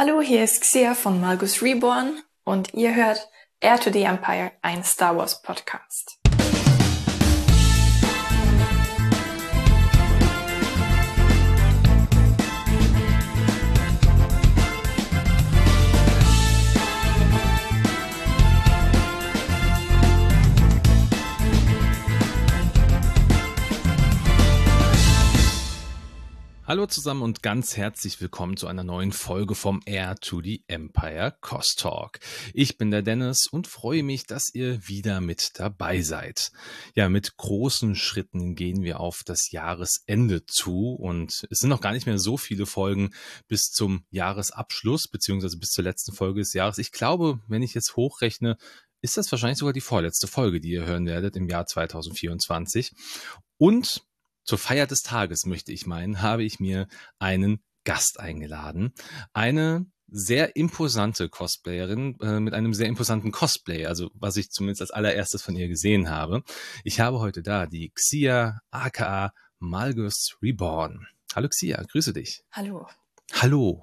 Hallo, hier ist Xia von Malgus Reborn und ihr hört Heir to the Empire, ein Star Wars Podcast. Hallo zusammen und ganz herzlich willkommen zu einer neuen Folge vom Heir to the Empire Cost Talk. Ich bin der Dennis und freue mich, dass ihr wieder mit dabei seid. Ja, mit großen Schritten gehen wir auf das Jahresende zu und es sind noch gar nicht mehr so viele Folgen bis zum Jahresabschluss beziehungsweise bis zur letzten Folge des Jahres. Ich glaube, wenn ich jetzt hochrechne, ist das wahrscheinlich sogar die vorletzte Folge, die ihr hören werdet im Jahr 2024. Und zur Feier des Tages, möchte ich meinen, habe ich mir einen Gast eingeladen. Eine sehr imposante Cosplayerin mit einem sehr imposanten Cosplay, also was ich zumindest als allererstes von ihr gesehen habe. Ich habe heute da die Xia aka Malgus Reborn. Hallo Xia, grüße dich. Hallo. Hallo.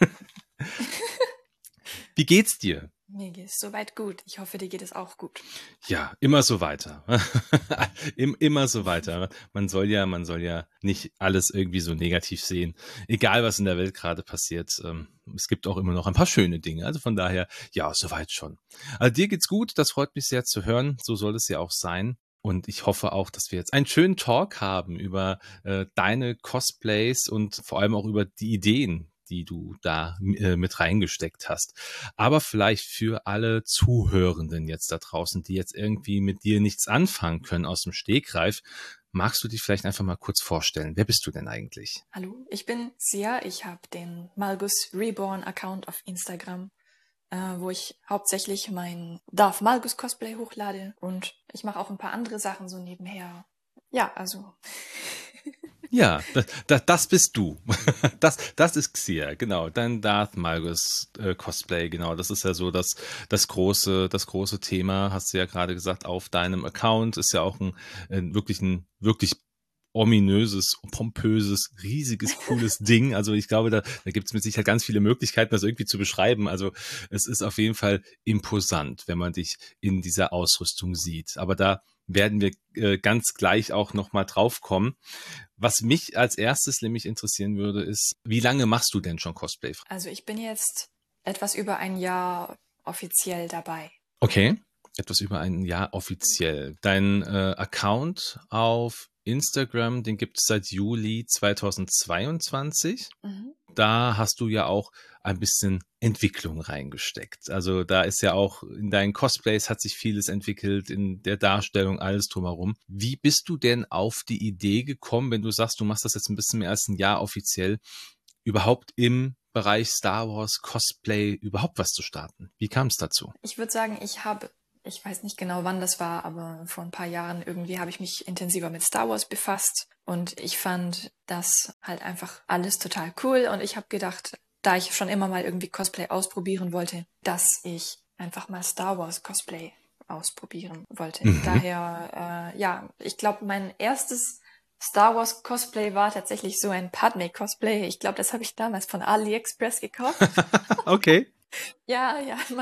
Wie geht's dir? Mir geht es soweit gut. Ich hoffe, dir geht es auch gut. Ja, immer so weiter. Immer so weiter. Man soll ja nicht alles irgendwie so negativ sehen. Egal, was in der Welt gerade passiert. Es gibt auch immer noch ein paar schöne Dinge. Also von daher, ja, soweit schon. Also dir geht's gut. Das freut mich sehr zu hören. So soll es ja auch sein. Und ich hoffe auch, dass wir jetzt einen schönen Talk haben über deine Cosplays und vor allem auch über die Ideen, die du da mit reingesteckt hast. Aber vielleicht für alle Zuhörenden jetzt da draußen, die jetzt irgendwie mit dir nichts anfangen können aus dem Stegreif, magst du dich vielleicht einfach mal kurz vorstellen? Wer bist du denn eigentlich? Hallo, ich bin Sia. Ich habe den Malgus Reborn Account auf Instagram, wo ich hauptsächlich mein Darth Malgus Cosplay hochlade und ich mache auch ein paar andere Sachen so nebenher. Ja, also... Ja, das bist du. Das ist Xia, genau. Dein Darth Malgus Cosplay, genau. Das ist ja so das große Thema, hast du ja gerade gesagt, auf deinem Account. Ist ja auch ein wirklich ominöses, pompöses, riesiges, cooles Ding. Also ich glaube, da gibt es mit Sicherheit ganz viele Möglichkeiten, das irgendwie zu beschreiben. Also es ist auf jeden Fall imposant, wenn man dich in dieser Ausrüstung sieht. Aber da werden wir ganz gleich auch nochmal drauf kommen. Was mich als erstes nämlich interessieren würde, ist, wie lange machst du denn schon Cosplay? Also ich bin jetzt etwas über ein Jahr offiziell dabei. Okay, etwas über ein Jahr offiziell. Dein Account auf Instagram, den gibt es seit Juli 2022. Mhm. Da hast du ja auch ein bisschen Entwicklung reingesteckt. Also da ist ja auch in deinen Cosplays hat sich vieles entwickelt, in der Darstellung, alles drumherum. Wie bist du denn auf die Idee gekommen, wenn du sagst, du machst das jetzt ein bisschen mehr als ein Jahr offiziell, überhaupt im Bereich Star Wars Cosplay überhaupt was zu starten? Wie kam es dazu? Ich würde sagen, ich weiß nicht genau, wann das war, aber vor ein paar Jahren irgendwie habe ich mich intensiver mit Star Wars befasst und ich fand das halt einfach alles total cool und ich habe gedacht, da ich schon immer mal irgendwie Cosplay ausprobieren wollte, dass ich einfach mal Star Wars Cosplay ausprobieren wollte. Mhm. Daher, ja, ich glaube, mein erstes Star Wars Cosplay war tatsächlich so ein Padme Cosplay. Ich glaube, das habe ich damals von AliExpress gekauft. Okay. Ja,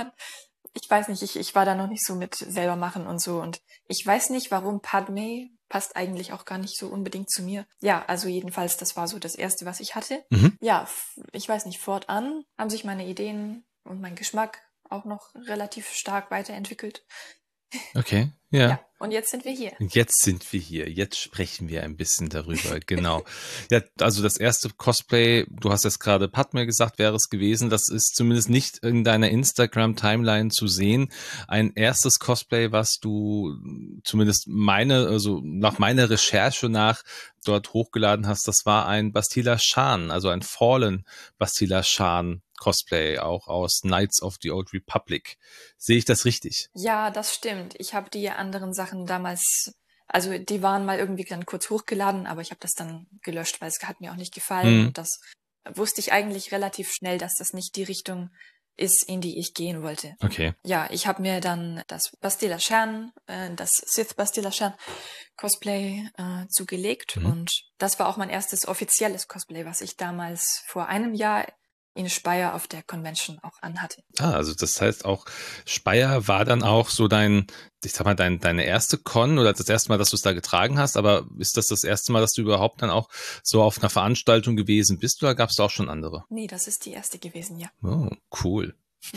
ich weiß nicht, ich war da noch nicht so mit selber machen und so und ich weiß nicht, warum Padme passt eigentlich auch gar nicht so unbedingt zu mir. Ja, also jedenfalls, das war so das Erste, was ich hatte. Mhm. Ja, ich weiß nicht, fortan haben sich meine Ideen und mein Geschmack auch noch relativ stark weiterentwickelt. Okay, ja. Ja, und jetzt sind wir hier. Jetzt sind wir hier. Jetzt sprechen wir ein bisschen darüber. Genau. Ja, also das erste Cosplay, du hast jetzt gerade Padme gesagt, wäre es gewesen. Das ist zumindest nicht in deiner Instagram-Timeline zu sehen. Ein erstes Cosplay, was du zumindest also nach meiner Recherche nach dort hochgeladen hast, das war ein Bastila Shan, also ein Fallen Bastila Shan Cosplay, auch aus Knights of the Old Republic. Sehe ich das richtig? Ja, das stimmt. Ich habe die anderen Sachen damals, also die waren mal irgendwie dann kurz hochgeladen, aber ich habe das dann gelöscht, weil es hat mir auch nicht gefallen und das wusste ich eigentlich relativ schnell, dass das nicht die Richtung ist, in die ich gehen wollte. Okay. Ja, ich habe mir dann das Bastila Shan, das Sith Bastila Shan Cosplay zugelegt und das war auch mein erstes offizielles Cosplay, was ich damals vor einem Jahr in Speyer auf der Convention auch anhatte. Ah, also das heißt auch, Speyer war dann auch so ich sag mal, deine erste Con oder das erste Mal, dass du es da getragen hast, aber ist das erste Mal, dass du überhaupt dann auch so auf einer Veranstaltung gewesen bist oder gab es da auch schon andere? Nee, das ist die erste gewesen, ja. Oh, cool.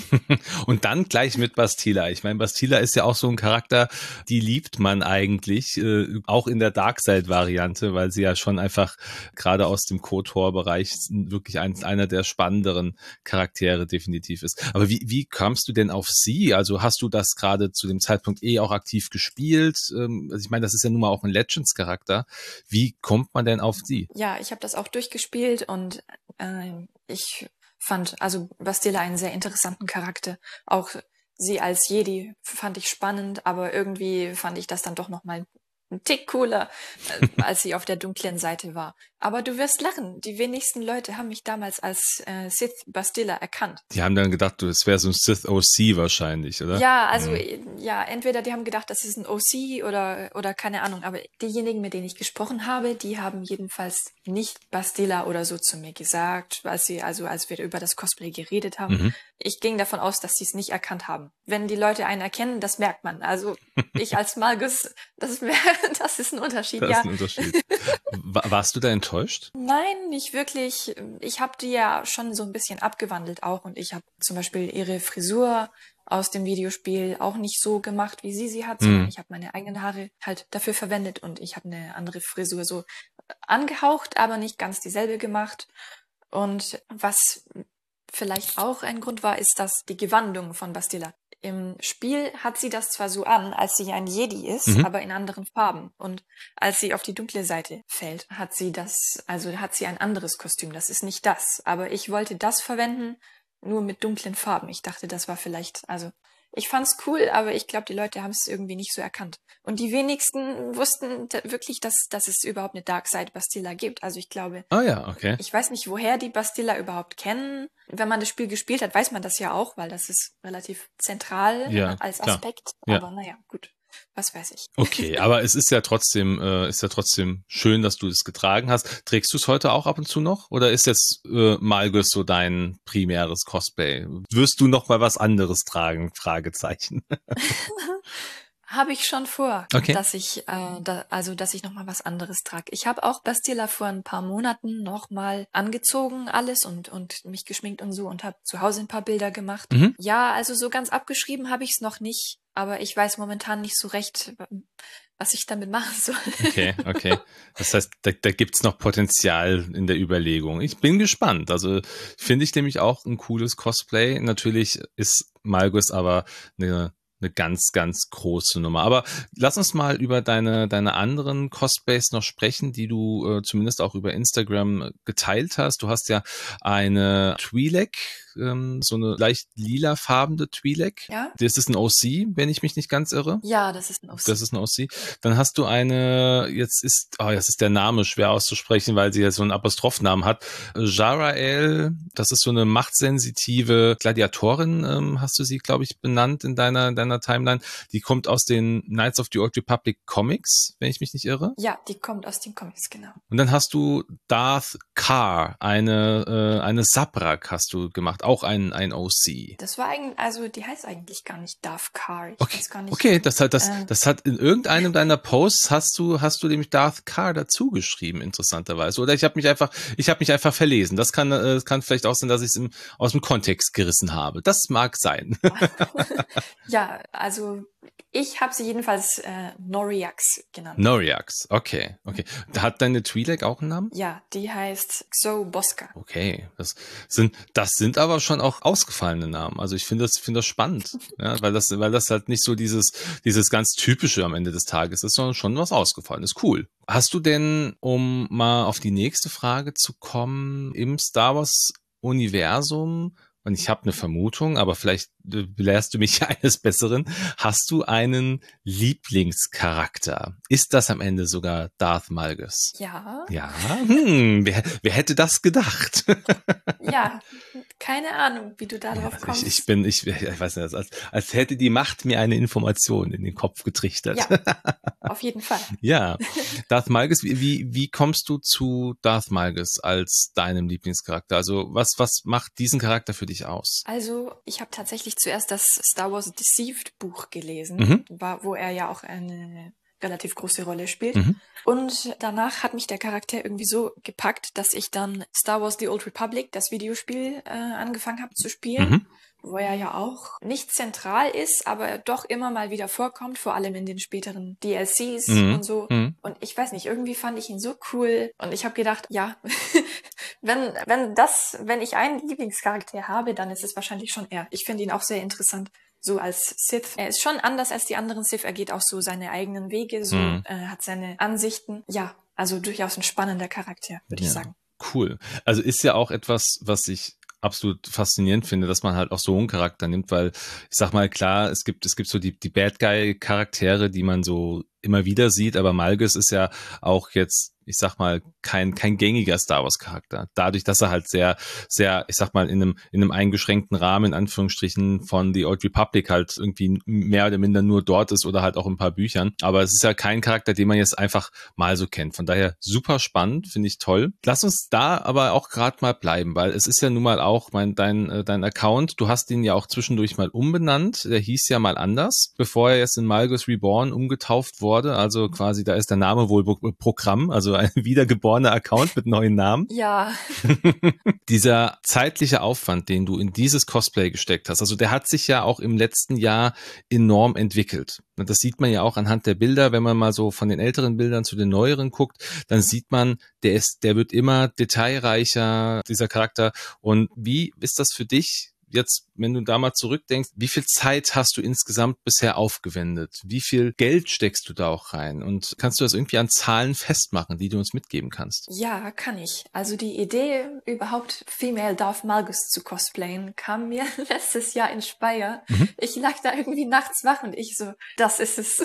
Und dann gleich mit Bastila. Ich meine, Bastila ist ja auch so ein Charakter, die liebt man eigentlich, auch in der Darkseid-Variante, weil sie ja schon einfach gerade aus dem KOTOR-Bereich wirklich einer der spannenderen Charaktere definitiv ist. Aber wie kamst du denn auf sie? Also hast du das gerade zu dem Zeitpunkt auch aktiv gespielt? Also ich meine, das ist ja nun mal auch ein Legends-Charakter. Wie kommt man denn auf sie? Ja, ich habe das auch durchgespielt und ich fand also Bastila einen sehr interessanten Charakter. Auch sie als Jedi fand ich spannend, aber irgendwie fand ich das dann doch noch mal ein Tick cooler, als sie auf der dunklen Seite war. Aber du wirst lachen, die wenigsten Leute haben mich damals als Sith Bastila erkannt. Die haben dann gedacht, es wäre so ein Sith OC wahrscheinlich, oder? Ja, also ja, entweder die haben gedacht, das ist ein OC oder keine Ahnung, aber diejenigen, mit denen ich gesprochen habe, die haben jedenfalls nicht Bastila oder so zu mir gesagt, als wir über das Cosplay geredet haben. Mhm. Ich ging davon aus, dass sie es nicht erkannt haben. Wenn die Leute einen erkennen, das merkt man. Also ich als Malgus, das ist ein Unterschied, Das ja. ist ein Unterschied. Warst du da enttäuscht? Nein, nicht wirklich. Ich habe die ja schon so ein bisschen abgewandelt auch und ich habe zum Beispiel ihre Frisur aus dem Videospiel auch nicht so gemacht, wie sie hat, sondern ich habe meine eigenen Haare halt dafür verwendet und ich habe eine andere Frisur so angehaucht, aber nicht ganz dieselbe gemacht. Und was vielleicht auch ein Grund war, ist, dass die Gewandung von Bastila. Im Spiel hat sie das zwar so an, als sie ein Jedi ist, aber in anderen Farben. Und als sie auf die dunkle Seite fällt, hat sie ein anderes Kostüm. Das ist nicht das. Aber ich wollte das verwenden, nur mit dunklen Farben. Ich dachte, das war vielleicht, ich fand's cool, aber ich glaube, die Leute haben es irgendwie nicht so erkannt. Und die wenigsten wussten wirklich, dass es überhaupt eine Darkseid Bastila gibt. Also ich glaube, Ah ja, okay. ich weiß nicht, woher die Bastila überhaupt kennen. Wenn man das Spiel gespielt hat, weiß man das ja auch, weil das ist relativ zentral als Aspekt. Ja. Aber naja, gut. Was weiß ich. Okay, aber es ist ja trotzdem schön, dass du es getragen hast. Trägst du es heute auch ab und zu noch? Oder ist jetzt Malgus so dein primäres Cosplay? Wirst du noch mal was anderes tragen? Fragezeichen. Habe ich schon vor, Okay. dass ich noch mal was anderes trage. Ich habe auch Bastila vor ein paar Monaten noch mal angezogen alles und mich geschminkt und so und habe zu Hause ein paar Bilder gemacht. Mhm. Ja, also so ganz abgeschrieben habe ich es noch nicht, aber ich weiß momentan nicht so recht, was ich damit machen soll. Okay. Das heißt, da gibt's noch Potenzial in der Überlegung. Ich bin gespannt. Also finde ich nämlich auch ein cooles Cosplay. Natürlich ist Malgus aber eine ganz, ganz große Nummer. Aber lass uns mal über deine anderen Cosplays noch sprechen, die du zumindest auch über Instagram geteilt hast. Du hast ja eine Twi'lek, so eine leicht lilafarbene Twi'lek. Ja? Das ist ein OC, wenn ich mich nicht ganz irre. Ja, das ist ein OC. Das ist ein OC. Dann hast du jetzt ist der Name schwer auszusprechen, weil sie ja so einen Apostrophnamen hat. Jarael, das ist so eine machtsensitive Gladiatorin, hast du sie, glaube ich, benannt in deiner Timeline. Die kommt aus den Knights of the Old Republic Comics, wenn ich mich nicht irre. Ja, die kommt aus den Comics, genau. Und dann hast du Darth Kar, eine Sabrak hast du gemacht, auch ein OC. Das war eigentlich, die heißt eigentlich gar nicht Darth Kar. Ich weiß gar nicht. Okay, das hat in irgendeinem deiner Posts hast du nämlich Darth Kar dazu geschrieben, interessanterweise. Oder ich habe mich einfach verlesen. Das kann vielleicht auch sein, dass ich es aus dem Kontext gerissen habe. Das mag sein. Ja, also ich habe sie jedenfalls Noriax genannt. Noriax, okay. Hat deine Twi'lek auch einen Namen? Ja, die heißt Xo Bosca. Okay, das sind aber schon auch ausgefallene Namen. Also ich finde das spannend, ja, weil das halt nicht so dieses ganz typische am Ende des Tages ist, sondern schon was Ausgefallenes. Cool. Hast du denn, um mal auf die nächste Frage zu kommen, im Star Wars Universum und ich habe eine Vermutung, aber vielleicht belehrst du mich ja eines Besseren. Hast du einen Lieblingscharakter? Ist das am Ende sogar Darth Malgus? Ja, Ja, wer hätte das gedacht? ja, keine Ahnung, wie du Ja, darauf also kommst. ich weiß nicht, als hätte die Macht mir eine Information in den Kopf getrichtert. Ja, auf jeden Fall. Ja, Darth Malgus, wie kommst du zu Darth Malgus als deinem Lieblingscharakter? Also was macht diesen Charakter für dich aus? Also, ich habe tatsächlich zuerst das Star Wars Deceived Buch gelesen, Mhm, wo er ja auch eine relativ große Rolle spielt. mhm, Und danach hat mich der Charakter irgendwie so gepackt, dass ich dann Star Wars The Old Republic, das Videospiel, angefangen habe zu spielen, mhm, wo er ja auch nicht zentral ist, aber doch immer mal wieder vorkommt, vor allem in den späteren DLCs mhm, und so. mhm. Und ich weiß nicht, irgendwie fand ich ihn so cool. Und ich habe gedacht, ja, wenn ich einen Lieblingscharakter habe, dann ist es wahrscheinlich schon er. Ich finde ihn auch sehr interessant. So als Sith. Er ist schon anders als die anderen Sith. Er geht auch so seine eigenen Wege, so Mhm. hat seine Ansichten. Ja, also durchaus ein spannender Charakter, würde ich Ja, sagen. cool. Also ist ja auch etwas, was ich absolut faszinierend finde, dass man halt auch so einen Charakter nimmt, weil ich sag mal, klar, es gibt so die Bad Guy Charaktere, die man so immer wieder sieht, aber Malgus ist ja auch jetzt, ich sag mal, kein gängiger Star Wars Charakter. Dadurch, dass er halt sehr, sehr, ich sag mal, in einem eingeschränkten Rahmen, in Anführungsstrichen, von The Old Republic halt irgendwie mehr oder minder nur dort ist oder halt auch in ein paar Büchern. Aber es ist ja kein Charakter, den man jetzt einfach mal so kennt. Von daher super spannend, finde ich toll. Lass uns da aber auch gerade mal bleiben, weil es ist ja nun mal auch dein Account. Du hast ihn ja auch zwischendurch mal umbenannt. Der hieß ja mal anders, bevor er jetzt in Malgus Reborn umgetauft wurde. Also quasi, da ist der Name wohl Programm, also ein wiedergeborener Account mit neuen Namen. Ja, Dieser zeitliche Aufwand, den du in dieses Cosplay gesteckt hast, also der hat sich ja auch im letzten Jahr enorm entwickelt. Und das sieht man ja auch anhand der Bilder, wenn man mal so von den älteren Bildern zu den neueren guckt, dann sieht man, der wird immer detailreicher, dieser Charakter. Und wie ist das für dich jetzt, wenn du da mal zurückdenkst, wie viel Zeit hast du insgesamt bisher aufgewendet? Wie viel Geld steckst du da auch rein? Und kannst du das irgendwie an Zahlen festmachen, die du uns mitgeben kannst? ja, kann ich. Also die Idee, überhaupt Female Darth Malgus zu cosplayen, kam mir letztes Jahr in Speyer. Mhm. Ich lag da irgendwie nachts wach und ich so, das ist es.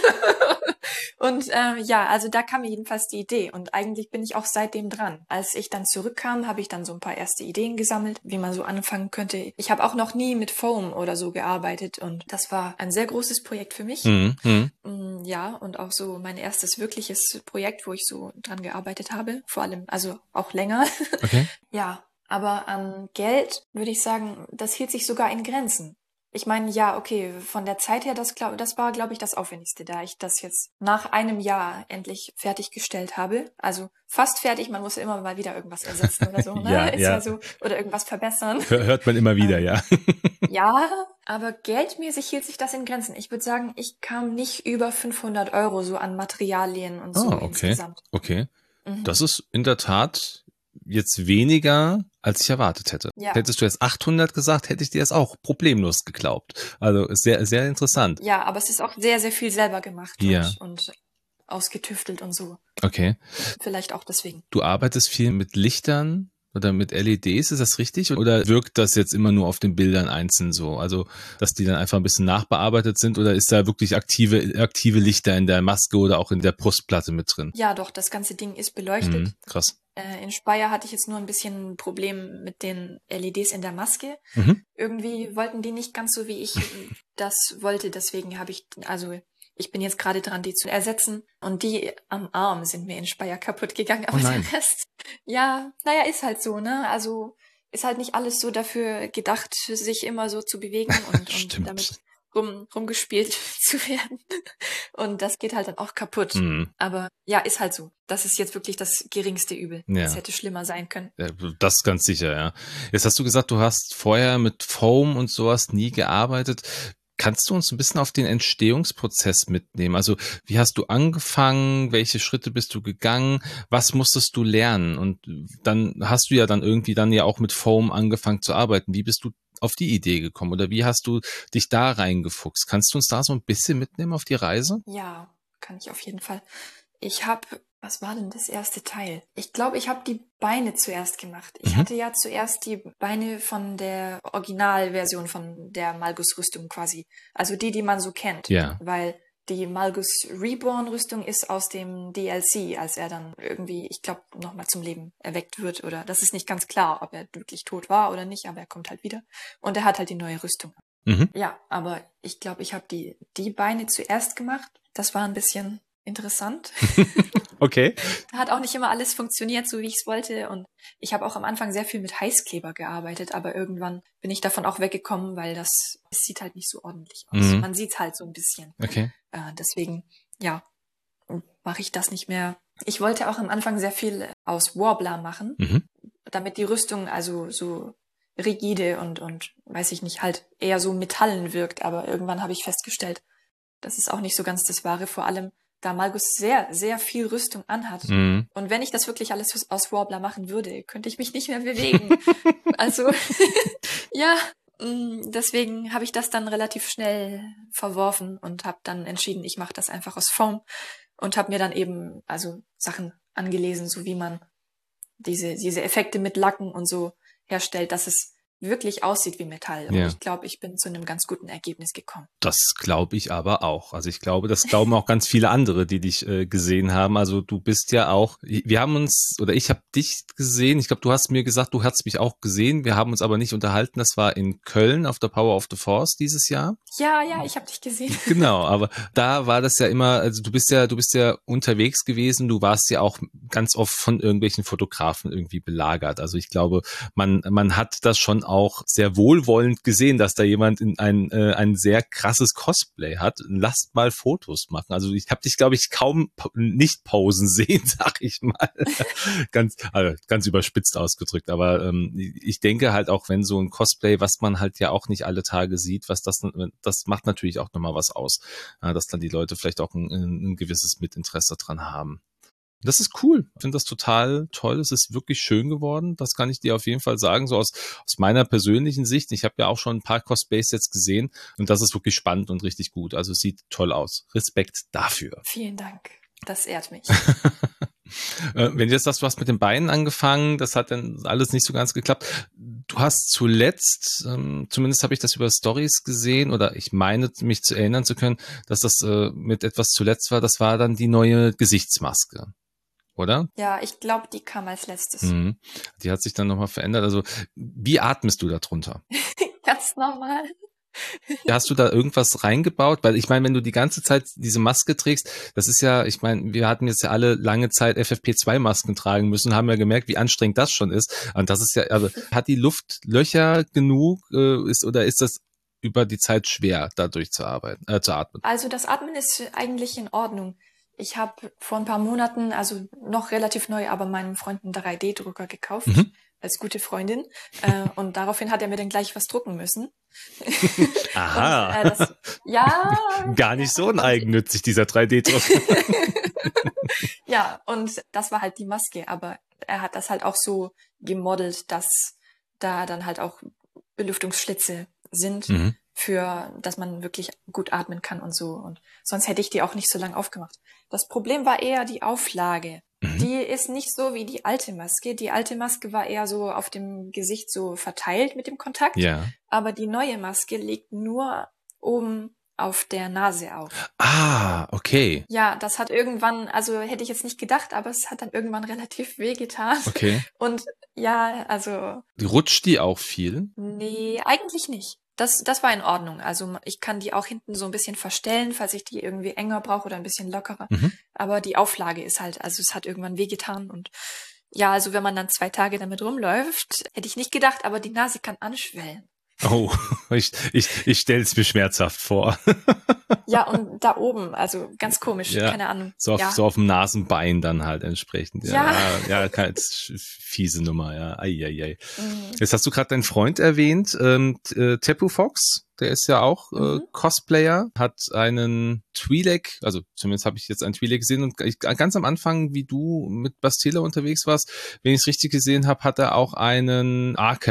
Und ja, also da kam mir jedenfalls die Idee und eigentlich bin ich auch seitdem dran. Als ich dann zurückkam, habe ich dann so ein paar erste Ideen gesammelt, wie man so anfangen könnte. Ich habe auch noch nie mit Foam oder so gearbeitet und das war ein sehr großes Projekt für mich. Mhm. Mhm. Ja, und auch so mein erstes wirkliches Projekt, wo ich so dran gearbeitet habe, vor allem, also auch länger. Okay. Ja, aber an Geld würde ich sagen, das hielt sich sogar in Grenzen. Ich meine, ja, okay, von der Zeit her, das war, glaube ich, das Aufwendigste, da ich das jetzt nach einem Jahr endlich fertiggestellt habe. Also fast fertig, man muss ja immer mal wieder irgendwas ersetzen oder so, ne? Ja, Ist ja. ja so, oder irgendwas verbessern. Hört man immer wieder, Ähm, ja. Ja, aber geldmäßig hielt sich das in Grenzen. Ich würde sagen, ich kam nicht über 500 Euro so an Materialien und so Okay. insgesamt. Okay. Mhm. Das ist in der Tat jetzt weniger, als ich erwartet hätte. Ja. Hättest du jetzt 800 gesagt, hätte ich dir das auch problemlos geglaubt. Also sehr, sehr interessant. Ja, aber es ist auch sehr, sehr viel selber gemacht Ja, und ausgetüftelt und so. okay. Vielleicht auch deswegen. Du arbeitest viel mit Lichtern oder mit LEDs, ist das richtig? Oder wirkt das jetzt immer nur auf den Bildern einzeln so? Also, dass die dann einfach ein bisschen nachbearbeitet sind oder ist da wirklich aktive Lichter in der Maske oder auch in der Brustplatte mit drin? Ja, doch, das ganze Ding ist beleuchtet. Krass. In Speyer hatte ich jetzt nur ein bisschen ein Problem mit den LEDs in der Maske. Mhm. Irgendwie wollten die nicht ganz so, wie ich das wollte. Deswegen ich bin jetzt gerade dran, die zu ersetzen. Und die am Arm sind mir in Speyer kaputt gegangen. Aber nein. der Rest, ja, naja, ist halt so, ne? Also ist halt nicht alles so dafür gedacht, sich immer so zu bewegen und Stimmt. damit rumgespielt zu werden. Und das geht halt dann auch kaputt. Mhm. Aber ja, ist halt so. Das ist jetzt wirklich das geringste Übel. Ja. Es hätte schlimmer sein können. Ja, das ganz sicher, ja. Jetzt hast du gesagt, du hast vorher mit Foam und sowas nie gearbeitet. Kannst du uns ein bisschen auf den Entstehungsprozess mitnehmen? Also, wie hast du angefangen? Welche Schritte bist du gegangen? Was musstest du lernen? Und dann hast du ja dann irgendwie dann ja auch mit Foam angefangen zu arbeiten. Wie bist du auf die Idee gekommen? Oder wie hast du dich da reingefuchst? Kannst du uns da so ein bisschen mitnehmen auf die Reise? Ja, kann ich auf jeden Fall. Ich habe Was war denn das erste Teil? Ich glaube, ich habe die Beine zuerst gemacht. Ich Mhm. hatte ja zuerst die Beine von der Originalversion von der Malgus-Rüstung quasi. Also die man so kennt. Ja. Weil die Malgus Reborn-Rüstung ist aus dem DLC, als er dann irgendwie, ich glaube, nochmal zum Leben erweckt wird. Oder das ist nicht ganz klar, ob er wirklich tot war oder nicht, aber er kommt halt wieder. Und er hat halt die neue Rüstung. Mhm. Ja, aber ich glaube, ich habe die Beine zuerst gemacht. Das war ein bisschen interessant. Okay. Hat auch nicht immer alles funktioniert, so wie ich es wollte. Und ich habe auch am Anfang sehr viel mit Heißkleber gearbeitet, aber irgendwann bin ich davon auch weggekommen, weil es sieht halt nicht so ordentlich aus. Mhm. Man sieht halt so ein bisschen. Okay. Deswegen, ja, mache ich das nicht mehr. Ich wollte auch am Anfang sehr viel aus Warbler machen, Mhm. damit die Rüstung also so rigide und weiß ich nicht, halt eher so metallen wirkt. Aber irgendwann habe ich festgestellt, das ist auch nicht so ganz das Wahre, vor allem da Malgus sehr, sehr viel Rüstung anhat. Mhm. Und wenn ich das wirklich alles aus Warbler machen würde, könnte ich mich nicht mehr bewegen. Also, ja, deswegen habe ich das dann relativ schnell verworfen und habe dann entschieden, ich mache das einfach aus Foam und habe mir dann eben also Sachen angelesen, so wie man diese Effekte mit Lacken und so herstellt, dass es wirklich aussieht wie Metall. Und Ja. ich glaube, ich bin zu einem ganz guten Ergebnis gekommen. Das glaube ich aber auch. Also ich glaube, das glauben auch ganz viele andere, die dich gesehen haben. Also du bist ja auch, wir haben uns, oder ich habe dich gesehen. Ich glaube, du hast mir gesagt, du hast mich auch gesehen. Wir haben uns aber nicht unterhalten. Das war in Köln auf der Power of the Force dieses Jahr. Ja, ich habe dich gesehen. Genau, aber da war das ja immer, also du bist ja unterwegs gewesen, du warst ja auch ganz oft von irgendwelchen Fotografen irgendwie belagert. Also ich glaube, man hat das schon auch sehr wohlwollend gesehen, dass da jemand in ein sehr krasses Cosplay hat. Lasst mal Fotos machen. Also ich habe dich, glaube ich, kaum nicht posen sehen, sag ich mal. ganz überspitzt ausgedrückt. Aber ich denke halt auch, wenn so ein Cosplay, was man halt ja auch nicht alle Tage sieht, das macht natürlich auch nochmal was aus, dass dann die Leute vielleicht auch ein gewisses Mitinteresse dran haben. Das ist cool. Ich finde das total toll. Es ist wirklich schön geworden. Das kann ich dir auf jeden Fall sagen, so aus meiner persönlichen Sicht. Ich habe ja auch schon ein paar Cosplays jetzt gesehen und das ist wirklich spannend und richtig gut. Also es sieht toll aus. Respekt dafür. Vielen Dank. Das ehrt mich. Wenn du jetzt sagst, du hast mit den Beinen angefangen, das hat dann alles nicht so ganz geklappt. Du hast zuletzt, zumindest habe ich das über Stories gesehen oder ich meine mich zu erinnern zu können, dass das mit etwas zuletzt war. Das war dann die neue Gesichtsmaske. Oder? Ja, ich glaube, die kam als letztes. Mhm. Die hat sich dann nochmal verändert. Also, wie atmest du da drunter? Ganz normal. Hast du da irgendwas reingebaut? Weil ich meine, wenn du die ganze Zeit diese Maske trägst, das ist ja, ich meine, wir hatten jetzt ja alle lange Zeit FFP2-Masken tragen müssen, haben ja gemerkt, wie anstrengend das schon ist. Und das ist ja, also hat die Luft Löcher genug, oder ist das über die Zeit schwer, dadurch zu atmen? Also das Atmen ist eigentlich in Ordnung. Ich habe vor ein paar Monaten, also noch relativ neu, aber meinem Freund einen 3D-Drucker gekauft, als gute Freundin. Und daraufhin hat er mir dann gleich was drucken müssen. Aha. Und, ja. Gar nicht so uneigennützig, dieser 3D-Drucker. Ja, und das war halt die Maske, aber er hat das halt auch so gemodelt, dass da dann halt auch Belüftungsschlitze sind, dass man wirklich gut atmen kann und so. Und sonst hätte ich die auch nicht so lange aufgemacht. Das Problem war eher die Auflage. Die ist nicht so wie die alte Maske. Die alte Maske war eher so auf dem Gesicht so verteilt mit dem Kontakt. Ja. Aber die neue Maske liegt nur oben auf der Nase auf. Ah, okay. Ja, das hat irgendwann, also hätte ich jetzt nicht gedacht, aber es hat dann irgendwann relativ wehgetan. Okay. Und ja, also... Rutscht die auch viel? Nee, eigentlich nicht. Das war in Ordnung. Also ich kann die auch hinten so ein bisschen verstellen, falls ich die irgendwie enger brauche oder ein bisschen lockerer. Aber die Auflage ist halt, also es hat irgendwann wehgetan und ja, also wenn man dann 2 Tage damit rumläuft, hätte ich nicht gedacht, aber die Nase kann anschwellen. Oh, ich stelle es mir schmerzhaft vor. Ja, und da oben, also ganz komisch, Ja, keine Ahnung. so auf dem Nasenbein dann halt entsprechend. Ja, fiese Nummer, ja. Eieiei. Jetzt hast du gerade deinen Freund erwähnt, Tepu Fox, der ist ja auch Cosplayer, hat einen Twi'lek, also zumindest habe ich jetzt einen Twi'lek gesehen und ganz am Anfang, wie du mit Bastila unterwegs warst, wenn ich es richtig gesehen habe, hat er auch einen Arkan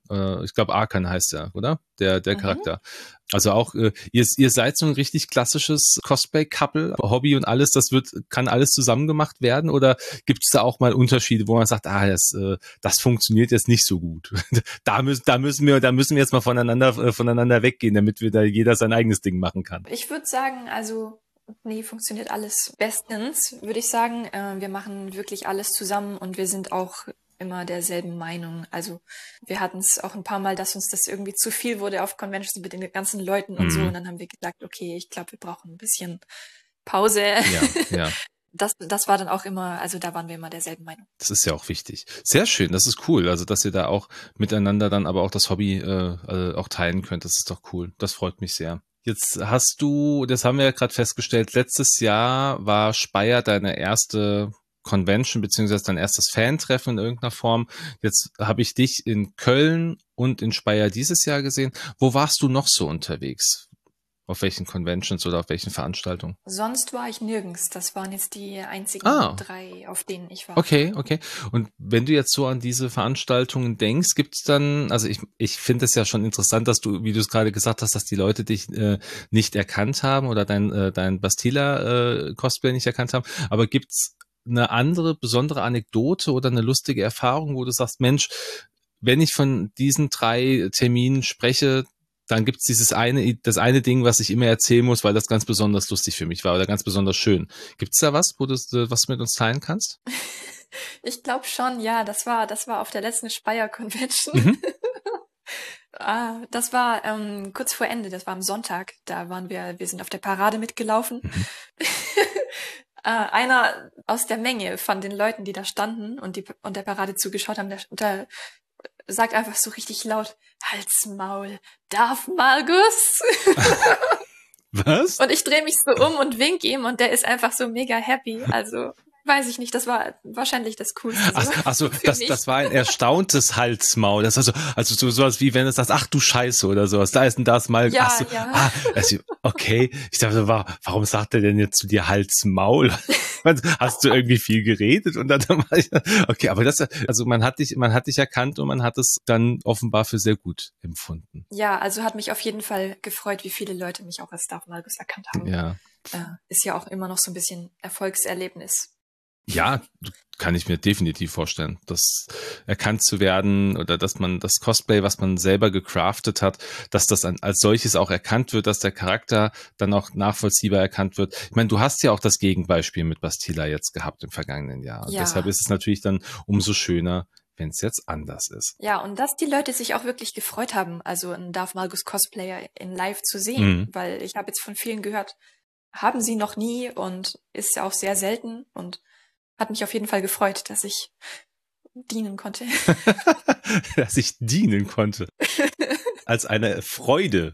Ich glaube, Arkan heißt er, oder? Der Mhm. Charakter. Also auch, ihr seid so ein richtig klassisches Cosplay-Couple, Hobby und alles, kann alles zusammen gemacht werden? Oder gibt es da auch mal Unterschiede, wo man sagt, das funktioniert jetzt nicht so gut? Da müssen wir jetzt mal voneinander weggehen, damit wir da jeder sein eigenes Ding machen kann. Ich würde sagen, also, nee, funktioniert alles bestens, würde ich sagen. Wir machen wirklich alles zusammen und wir sind auch immer derselben Meinung. Also wir hatten es auch ein paar Mal, dass uns das irgendwie zu viel wurde auf Conventions mit den ganzen Leuten und so. Und dann haben wir gesagt, okay, ich glaube, wir brauchen ein bisschen Pause. Ja. Das war dann auch immer, also da waren wir immer derselben Meinung. Das ist ja auch wichtig. Sehr schön, das ist cool. Also, dass ihr da auch miteinander dann aber auch das Hobby auch teilen könnt, das ist doch cool. Das freut mich sehr. Jetzt das haben wir ja gerade festgestellt, letztes Jahr war Speyer deine erste Convention beziehungsweise dein erstes Fan-Treffen in irgendeiner Form. Jetzt habe ich dich in Köln und in Speyer dieses Jahr gesehen. Wo warst du noch so unterwegs? Auf welchen Conventions oder auf welchen Veranstaltungen? Sonst war ich nirgends. Das waren jetzt die einzigen 3, auf denen ich war. Okay. Und wenn du jetzt so an diese Veranstaltungen denkst, gibt's dann, also ich finde es ja schon interessant, dass du, wie du es gerade gesagt hast, dass die Leute dich nicht erkannt haben oder dein Bastila-Cosplay nicht erkannt haben. Aber gibt's eine andere besondere Anekdote oder eine lustige Erfahrung, wo du sagst, Mensch, wenn ich von diesen 3 Terminen spreche, dann gibt's das eine Ding, was ich immer erzählen muss, weil das ganz besonders lustig für mich war oder ganz besonders schön. Gibt's da was, was du mit uns teilen kannst? Ich glaube schon, ja, das war auf der letzten Speyer Convention. Mhm. Das war kurz vor Ende, das war am Sonntag. Da waren wir sind auf der Parade mitgelaufen. Mhm. Einer aus der Menge von den Leuten, die da standen und der Parade zugeschaut haben, der sagt einfach so richtig laut, Halt's Maul, Darth Malgus. Was? Und ich drehe mich so um und wink ihm und der ist einfach so mega happy. Also weiß ich nicht, das war wahrscheinlich das Coolste. So, das war ein erstauntes Halsmaul. Das war also sowas wie wenn es sagt, ach du Scheiße oder sowas. Da ist ein Darth Maul. Ja, ach so, ja. Okay. Ich dachte, warum sagt er denn jetzt zu dir Halsmaul? Hast du irgendwie viel geredet? Und dann war ich, okay, aber also man hat dich erkannt und man hat es dann offenbar für sehr gut empfunden. Ja, also hat mich auf jeden Fall gefreut, wie viele Leute mich auch als Darth Malgus erkannt haben. Ja. Ist ja auch immer noch so ein bisschen Erfolgserlebnis. Ja, kann ich mir definitiv vorstellen, das erkannt zu werden oder dass man das Cosplay, was man selber gecraftet hat, dass das als solches auch erkannt wird, dass der Charakter dann auch nachvollziehbar erkannt wird. Ich meine, du hast ja auch das Gegenbeispiel mit Bastila jetzt gehabt im vergangenen Jahr. Ja. Deshalb ist es natürlich dann umso schöner, wenn es jetzt anders ist. Ja, und dass die Leute sich auch wirklich gefreut haben, also einen Darth Malgus Cosplayer in live zu sehen, weil ich habe jetzt von vielen gehört, haben sie noch nie und ist ja auch sehr selten und hat mich auf jeden Fall gefreut, dass ich dienen konnte. Dass ich dienen konnte. Als eine Freude.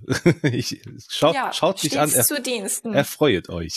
Schaut mich an. Zu Diensten. Erfreut euch.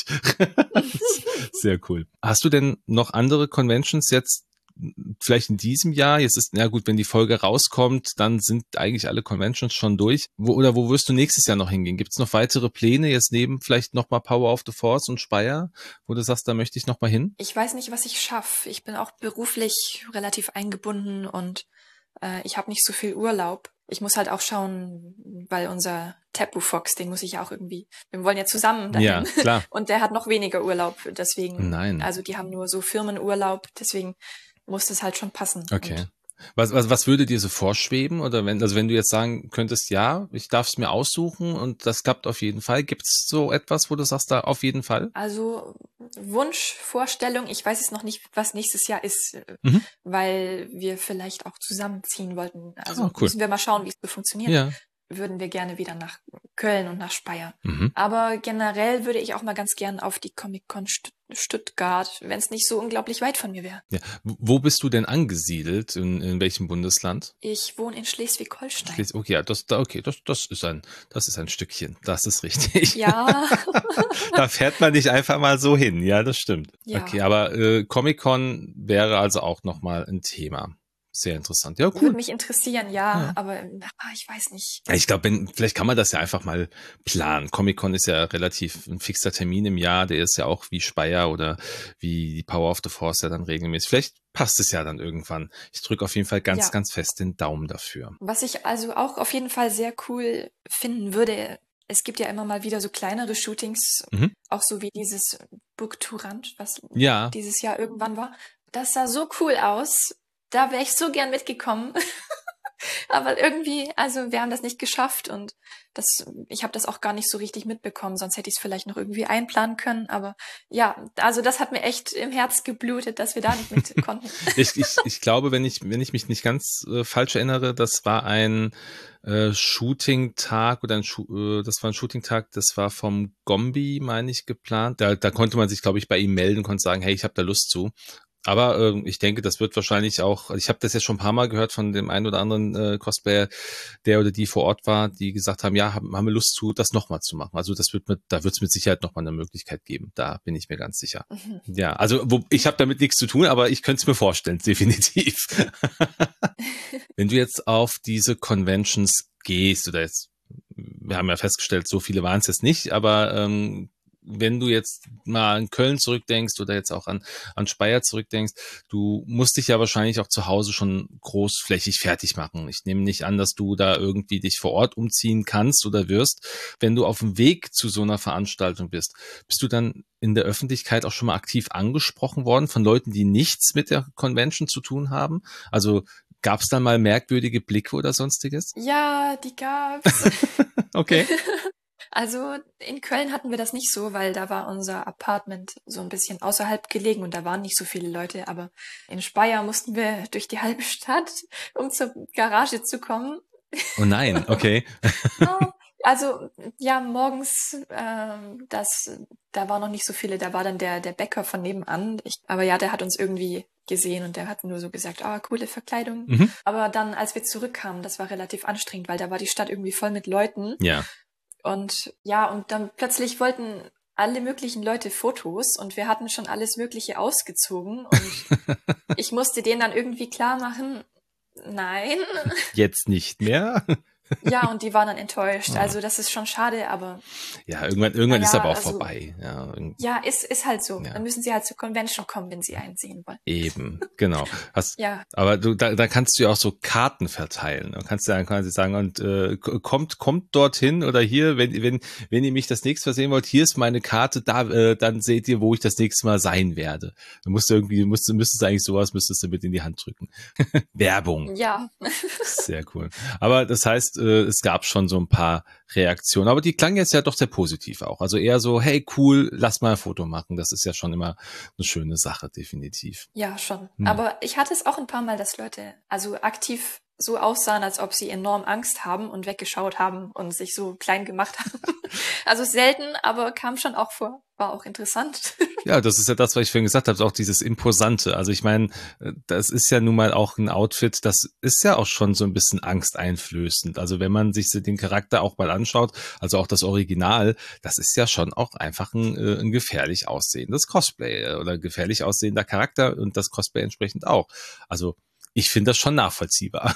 Sehr cool. Hast du denn noch andere Conventions jetzt vielleicht in diesem Jahr? Jetzt ist, ja gut, wenn die Folge rauskommt, dann sind eigentlich alle Conventions schon durch. Wo wirst du nächstes Jahr noch hingehen? Gibt es noch weitere Pläne jetzt neben vielleicht nochmal Power of the Force und Speyer, wo du sagst, da möchte ich nochmal hin? Ich weiß nicht, was ich schaffe. Ich bin auch beruflich relativ eingebunden und ich habe nicht so viel Urlaub. Ich muss halt auch schauen, weil unser Tapu Fox, den muss ich ja auch irgendwie, wir wollen ja zusammen dahin. Ja, klar. Und der hat noch weniger Urlaub, deswegen. Nein. Also die haben nur so Firmenurlaub, deswegen muss das halt schon passen. Okay. Was würde dir so vorschweben? Oder wenn du jetzt sagen könntest, ja, ich darf es mir aussuchen und das klappt auf jeden Fall. Gibt es so etwas, wo du sagst, da auf jeden Fall? Also Wunschvorstellung, ich weiß jetzt noch nicht, was nächstes Jahr ist, weil wir vielleicht auch zusammenziehen wollten. Also cool. Müssen wir mal schauen, wie es so funktioniert. Ja. Würden wir gerne wieder nach Köln und nach Speyer. Aber generell würde ich auch mal ganz gern auf die Comic-Con Stuttgart, wenn es nicht so unglaublich weit von mir wäre. Ja. Wo bist du denn angesiedelt? In welchem Bundesland? Ich wohne in Schleswig-Holstein. Okay, ja, das ist ein Stückchen. Das ist richtig. Ja. Da fährt man nicht einfach mal so hin. Ja, das stimmt. Ja. Okay, aber Comic-Con wäre also auch nochmal ein Thema. Sehr interessant. Ja, Würde cool. mich interessieren, ja, Ja. aber ich weiß nicht. Ich glaube, vielleicht kann man das ja einfach mal planen. Comic-Con ist ja relativ ein fixer Termin im Jahr, der ist ja auch wie Speyer oder wie die Power of the Force ja dann regelmäßig. Vielleicht passt es ja dann irgendwann. Ich drücke auf jeden Fall ganz, Ja, ganz fest den Daumen dafür. was ich also auch auf jeden Fall sehr cool finden würde, es gibt ja immer mal wieder so kleinere Shootings, Mhm. auch so wie dieses Bukturand, was Ja, dieses Jahr irgendwann war. Das sah so cool aus. Da wäre ich so gern mitgekommen. Aber irgendwie, also wir haben das nicht geschafft und ich habe das auch gar nicht so richtig mitbekommen, sonst hätte ich es vielleicht noch irgendwie einplanen können. Aber ja, also das hat mir echt im Herz geblutet, dass wir da nicht mit konnten. ich glaube, wenn ich mich nicht ganz falsch erinnere, das war ein Shooting-Tag oder das war ein Shooting-Tag, das war vom Gombi, meine ich, geplant. Da konnte man sich, glaube ich, bei ihm melden, konnte sagen, hey, ich habe da Lust zu. Aber ich denke, das wird wahrscheinlich auch, ich habe das jetzt schon ein paar Mal gehört von dem einen oder anderen Cosplayer, der oder die vor Ort war, die gesagt haben, ja, haben wir Lust zu, das nochmal zu machen. Also da wird es mit Sicherheit nochmal eine Möglichkeit geben. Da bin ich mir ganz sicher. Mhm. Ja, also ich habe damit nichts zu tun, aber ich könnte es mir vorstellen, definitiv. Wenn du jetzt auf diese Conventions gehst oder jetzt, wir haben ja festgestellt, so viele waren es jetzt nicht, aber wenn du jetzt mal an Köln zurückdenkst oder jetzt auch an Speyer zurückdenkst, du musst dich ja wahrscheinlich auch zu Hause schon großflächig fertig machen. Ich nehme nicht an, dass du da irgendwie dich vor Ort umziehen kannst oder wirst. Wenn du auf dem Weg zu so einer Veranstaltung bist du dann in der Öffentlichkeit auch schon mal aktiv angesprochen worden von Leuten, die nichts mit der Convention zu tun haben? Also gab es da mal merkwürdige Blicke oder sonstiges? Ja, die gab's. Okay. Also in Köln hatten wir das nicht so, weil da war unser Apartment so ein bisschen außerhalb gelegen und da waren nicht so viele Leute. Aber in Speyer mussten wir durch die halbe Stadt, um zur Garage zu kommen. Oh nein, okay. Ja, also ja, morgens, da waren noch nicht so viele. Da war dann der Bäcker von nebenan. Aber ja, der hat uns irgendwie gesehen und der hat nur so gesagt, coole Verkleidung. Mhm. Aber dann, als wir zurückkamen, das war relativ anstrengend, weil da war die Stadt irgendwie voll mit Leuten. Ja. Und ja, und dann plötzlich wollten alle möglichen Leute Fotos und wir hatten schon alles Mögliche ausgezogen und ich musste denen dann irgendwie klar machen, nein. Jetzt nicht mehr. Ja, und die waren dann enttäuscht. Ah. Also das ist schon schade, aber Ja, irgendwann ist naja, aber auch also vorbei. Ja, ja, ist halt so. ja. Dann müssen sie halt zur Convention kommen, wenn sie einen sehen wollen. Eben, genau. Ja. Aber da kannst du ja auch so Karten verteilen. Da kannst du ja quasi sagen, und kommt dorthin oder hier, wenn ihr mich das nächste Mal sehen wollt, hier ist meine Karte, dann seht ihr, wo ich das nächste Mal sein werde. Da müsstest du eigentlich müsstest du mit in die Hand drücken. Werbung. Ja. Sehr cool. Aber das heißt, es gab schon so ein paar Reaktionen. Aber die klangen jetzt ja doch sehr positiv auch. Also eher so, hey, cool, lass mal ein Foto machen. Das ist ja schon immer eine schöne Sache, definitiv. Ja, schon. Hm. Aber ich hatte es auch ein paar Mal, dass Leute also aktiv so aussahen, als ob sie enorm Angst haben und weggeschaut haben und sich so klein gemacht haben. Also selten, aber kam schon auch vor. War auch interessant. Ja, das ist ja das, was ich vorhin gesagt habe, auch dieses Imposante. Also ich meine, das ist ja nun mal auch ein Outfit, das ist ja auch schon so ein bisschen angsteinflößend. Also wenn man sich den Charakter auch mal anschaut, also auch das Original, das ist ja schon auch einfach ein gefährlich aussehendes Cosplay oder gefährlich aussehender Charakter und das Cosplay entsprechend auch. Also ich finde das schon nachvollziehbar.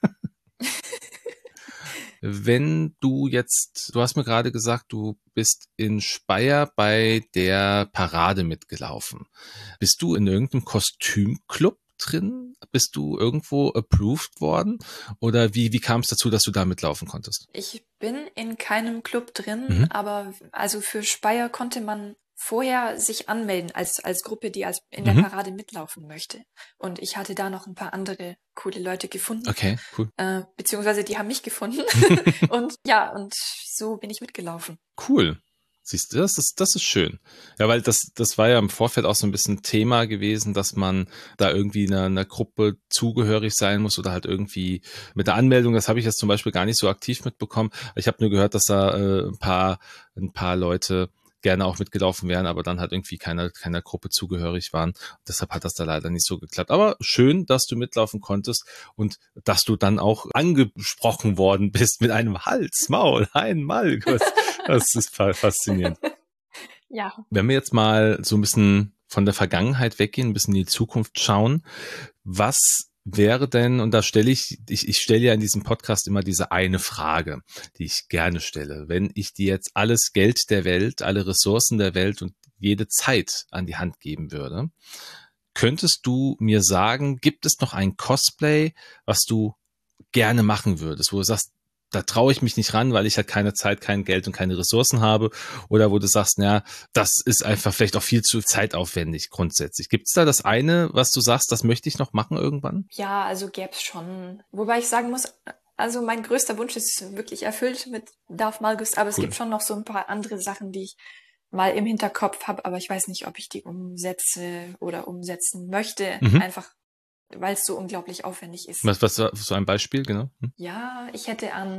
Wenn du hast mir gerade gesagt, du bist in Speyer bei der Parade mitgelaufen. Bist du in irgendeinem Kostümclub drin? Bist du irgendwo approved worden? Oder wie kam es dazu, dass du da mitlaufen konntest? Ich bin in keinem Club drin, aber also für Speyer konnte man vorher sich anmelden als Gruppe, die in der Parade mitlaufen möchte. Und ich hatte da noch ein paar andere coole Leute gefunden. Okay, cool. Beziehungsweise die haben mich gefunden. Und ja, und so bin ich mitgelaufen. Cool. Siehst du, das ist schön. Ja, weil das war ja im Vorfeld auch so ein bisschen Thema gewesen, dass man da irgendwie einer Gruppe zugehörig sein muss oder halt irgendwie mit der Anmeldung, das habe ich jetzt zum Beispiel gar nicht so aktiv mitbekommen. Ich habe nur gehört, dass da ein paar Leute gerne auch mitgelaufen wären, aber dann halt irgendwie keiner Gruppe zugehörig waren. Deshalb hat das da leider nicht so geklappt. Aber schön, dass du mitlaufen konntest und dass du dann auch angesprochen worden bist mit einem Hals, Maul, ein Malk. Das ist faszinierend. Ja. Wenn wir jetzt mal so ein bisschen von der Vergangenheit weggehen, ein bisschen in die Zukunft schauen, was wäre denn, und da stelle ich stelle ja in diesem Podcast immer diese eine Frage, die ich gerne stelle. Wenn ich dir jetzt alles Geld der Welt, alle Ressourcen der Welt und jede Zeit an die Hand geben würde, könntest du mir sagen, gibt es noch ein Cosplay, was du gerne machen würdest, wo du sagst, da traue ich mich nicht ran, weil ich halt keine Zeit, kein Geld und keine Ressourcen habe, oder wo du sagst, naja, das ist einfach vielleicht auch viel zu zeitaufwendig grundsätzlich. Gibt es da das eine, was du sagst, das möchte ich noch machen irgendwann? Ja, also gäb's schon. Wobei ich sagen muss, also mein größter Wunsch ist wirklich erfüllt mit Darth Malgus, aber es Cool. gibt schon noch so ein paar andere Sachen, die ich mal im Hinterkopf habe, aber ich weiß nicht, ob ich die umsetze oder umsetzen möchte, Mhm. einfach weil es so unglaublich aufwendig ist. Was war so ein Beispiel, genau? Ja, ich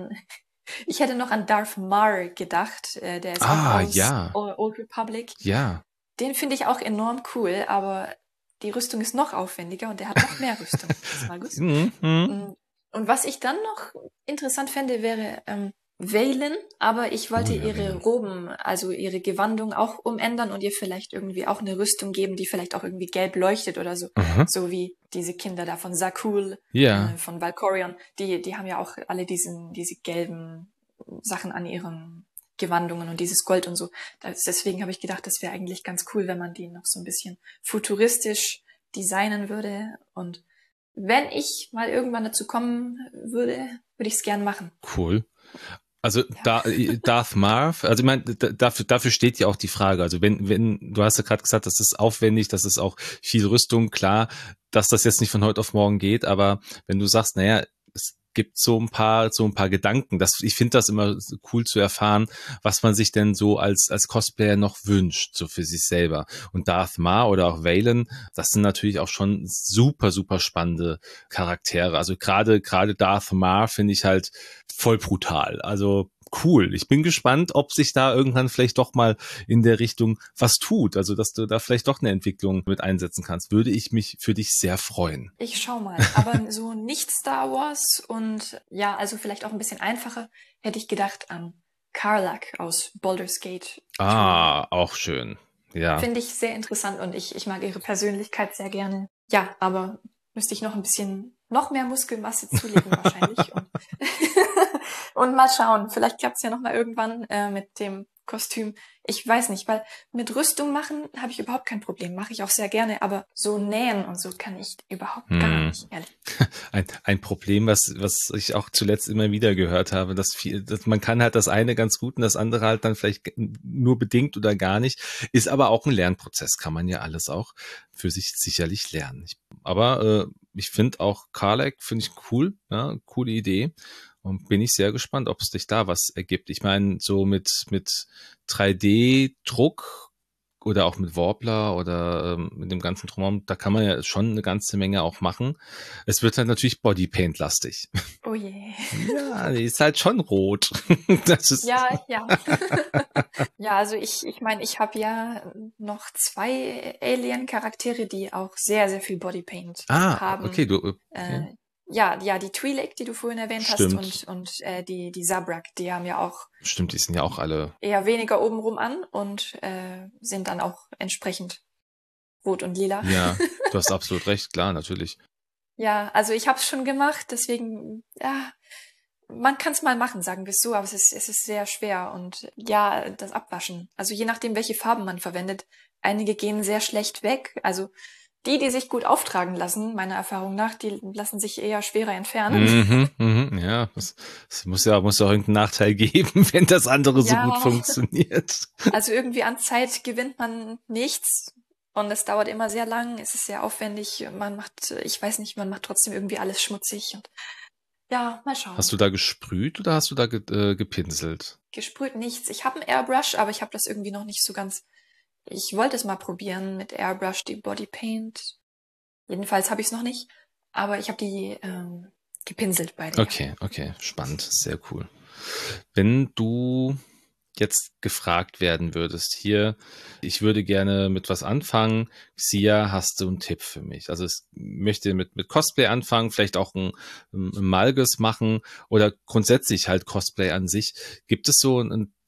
hätte noch an Darth Maul gedacht, der ist auch aus Ja, Old Republic. ja. Den finde ich auch enorm cool, aber die Rüstung ist noch aufwendiger und der hat noch mehr Rüstung als Malgus. Mhm. Und was ich dann noch interessant fände, wäre Valen, aber ich wollte ja, ihre Valen. Roben, also ihre Gewandung auch umändern und ihr vielleicht irgendwie auch eine Rüstung geben, die vielleicht auch irgendwie gelb leuchtet oder so. Aha. So wie diese Kinder da von Zakul, Ja, von Valkorion. Die haben ja auch alle diese gelben Sachen an ihren Gewandungen und dieses Gold und so. Deswegen habe ich gedacht, das wäre eigentlich ganz cool, wenn man die noch so ein bisschen futuristisch designen würde. Und wenn ich mal irgendwann dazu kommen würde, würde ich es gern machen. cool. Also Ja. Darth Marv, also ich meine, dafür steht ja auch die Frage. Also wenn, du hast ja gerade gesagt, das ist aufwendig, das ist auch viel Rüstung, klar, dass das jetzt nicht von heute auf morgen geht, aber wenn du sagst, naja, es gibt so ein paar Gedanken, ich finde das immer cool zu erfahren, was man sich denn so als Cosplayer noch wünscht, so für sich selber. Und Darth Mar oder auch Valen, das sind natürlich auch schon super, super spannende Charaktere. Also gerade Darth Mar finde ich halt voll brutal. Also cool. Ich bin gespannt, ob sich da irgendwann vielleicht doch mal in der Richtung was tut. Also, dass du da vielleicht doch eine Entwicklung mit einsetzen kannst. Würde ich mich für dich sehr freuen. Ich schau mal. Aber so nicht Star Wars und ja, also vielleicht auch ein bisschen einfacher, hätte ich gedacht an Karlach aus Baldur's Gate 2. Auch schön. Ja. Finde ich sehr interessant und ich mag ihre Persönlichkeit sehr gerne. Ja, aber müsste ich noch ein bisschen, noch mehr Muskelmasse zulegen wahrscheinlich. Und mal schauen, vielleicht klappt's ja noch mal irgendwann mit dem Kostüm. Ich weiß nicht, weil mit Rüstung machen habe ich überhaupt kein Problem. Mache ich auch sehr gerne, aber so nähen und so kann ich überhaupt gar nicht, ehrlich. Ein Problem, was ich auch zuletzt immer wieder gehört habe, dass man kann halt das eine ganz gut und das andere halt dann vielleicht nur bedingt oder gar nicht, ist aber auch ein Lernprozess, kann man ja alles auch für sich sicherlich lernen. Aber ich finde auch Karlach, finde ich cool, ja, coole Idee. Und bin ich sehr gespannt, ob es sich da was ergibt. Ich meine, so mit 3D-Druck oder auch mit Warbler oder mit dem ganzen Drumherum, da kann man ja schon eine ganze Menge auch machen. Es wird halt natürlich Bodypaint-lastig. Oh je. Ja, die ist halt schon rot. Das ist Ja, ja. Ja, also ich meine, ich habe ja noch 2 Alien-Charaktere, die auch sehr, sehr viel Bodypaint haben. okay, Äh, ja, die Twi'lek, die du vorhin erwähnt hast, stimmt. und die Zabrak, die haben ja auch Stimmt, die sind ja auch alle. eher weniger obenrum an und sind dann auch entsprechend rot und lila. Ja, du hast absolut recht, klar, natürlich. Ja, also ich habe es schon gemacht, deswegen, ja, man kann es mal machen, sagen wir es so, aber es ist sehr schwer. Und ja, das Abwaschen. Also je nachdem, welche Farben man verwendet, einige gehen sehr schlecht weg. Also die sich gut auftragen lassen, meiner Erfahrung nach, die lassen sich eher schwerer entfernen. Ja, es muss ja auch irgendeinen Nachteil geben, wenn das andere so gut Ja, funktioniert. also irgendwie an Zeit gewinnt man nichts. Und es dauert immer sehr lang, es ist sehr aufwendig. Ich weiß nicht, man macht trotzdem irgendwie alles schmutzig. Und ja, mal schauen. Hast du da gesprüht oder hast du da gepinselt? Gesprüht nichts. Ich habe einen Airbrush, aber ich habe das irgendwie noch nicht so ganz. Ich wollte es mal probieren mit Airbrush, die Bodypaint. Jedenfalls habe ich es noch nicht, aber ich habe die gepinselt bei dir. Okay, spannend, sehr cool. Wenn du jetzt gefragt werden würdest, hier, ich würde gerne mit was anfangen, Xia, hast du einen Tipp für mich? Also ich möchte mit Cosplay anfangen, vielleicht auch ein Malgus machen oder grundsätzlich halt Cosplay an sich. Gibt es so einen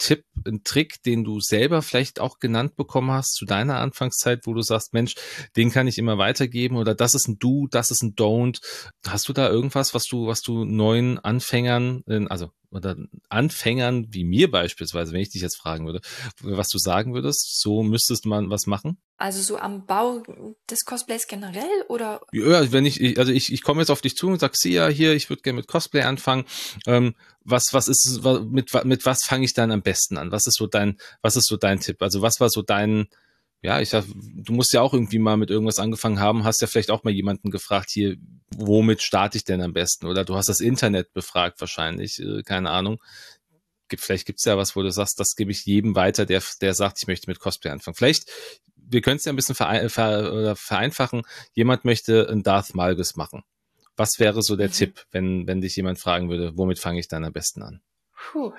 Tipp, ein Trick, den du selber vielleicht auch genannt bekommen hast zu deiner Anfangszeit, wo du sagst, Mensch, den kann ich immer weitergeben oder das ist ein Do, das ist ein Don't. Hast du da irgendwas, was du neuen Anfängern, oder Anfängern wie mir beispielsweise, wenn ich dich jetzt fragen würde, was du sagen würdest, so müsstest man was machen? Also so am Bau des Cosplays generell oder? Ja, wenn ich komme jetzt auf dich zu und sag, Sia, hier, ich würde gerne mit Cosplay anfangen. Was ist, mit was fange ich dann am besten an? Was ist so dein Tipp? Also was war so du musst ja auch irgendwie mal mit irgendwas angefangen haben, hast ja vielleicht auch mal jemanden gefragt, hier, womit starte ich denn am besten? Oder du hast das Internet befragt wahrscheinlich, keine Ahnung. Vielleicht gibt's ja was, wo du sagst, das gebe ich jedem weiter, der sagt, ich möchte mit Cosplay anfangen. Vielleicht, wir können es ja ein bisschen oder vereinfachen. Jemand möchte einen Darth Malgus machen. Was wäre so der Tipp, wenn dich jemand fragen würde, womit fange ich dann am besten an? Puh.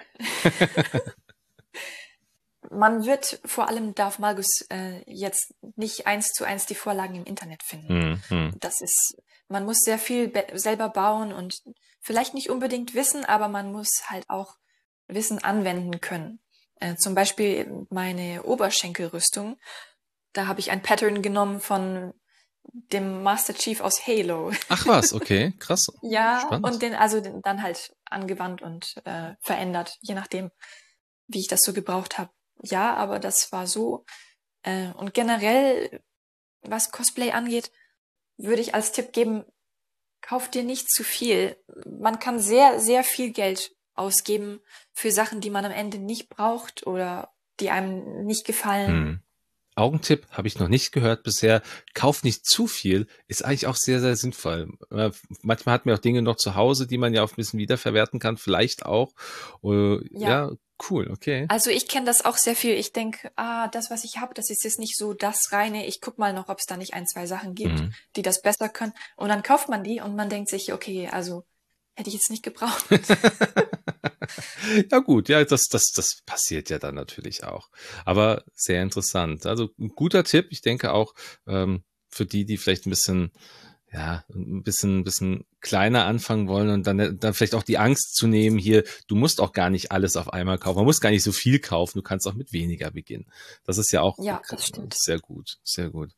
Man wird vor allem Darth Malgus jetzt nicht 1:1 die Vorlagen im Internet finden. Man muss sehr viel selber bauen und vielleicht nicht unbedingt wissen, aber man muss halt auch Wissen anwenden können. Zum Beispiel meine Oberschenkelrüstung. Da habe ich ein Pattern genommen von dem Master Chief aus Halo. Ach was, okay, krass. Ja, Spannend. und den dann halt angewandt und verändert, je nachdem, wie ich das so gebraucht habe. Ja, aber das war so. Und generell, was Cosplay angeht, würde ich als Tipp geben, kauf dir nicht zu viel. Man kann sehr, sehr viel Geld ausgeben für Sachen, die man am Ende nicht braucht oder die einem nicht gefallen. Augentipp habe ich noch nicht gehört bisher. Kauf nicht zu viel, ist eigentlich auch sehr, sehr sinnvoll. Manchmal hat man auch Dinge noch zu Hause, die man ja auch ein bisschen wiederverwerten kann, vielleicht auch. Ja, cool, okay. Also ich kenne das auch sehr viel. Ich denke, das, was ich habe, das ist jetzt nicht so das Reine. Ich guck mal noch, ob es da nicht 1, 2 Sachen gibt, die das besser können. Und dann kauft man die und man denkt sich, okay, also hätte ich jetzt nicht gebraucht. Ja gut, ja, das passiert ja dann natürlich auch. Aber sehr interessant. Also ein guter Tipp. Ich denke auch für die vielleicht ein bisschen kleiner anfangen wollen und dann vielleicht auch die Angst zu nehmen, hier, du musst auch gar nicht alles auf einmal kaufen. Man muss gar nicht so viel kaufen. Du kannst auch mit weniger beginnen. Das ist ja auch Das stimmt. sehr gut, sehr gut.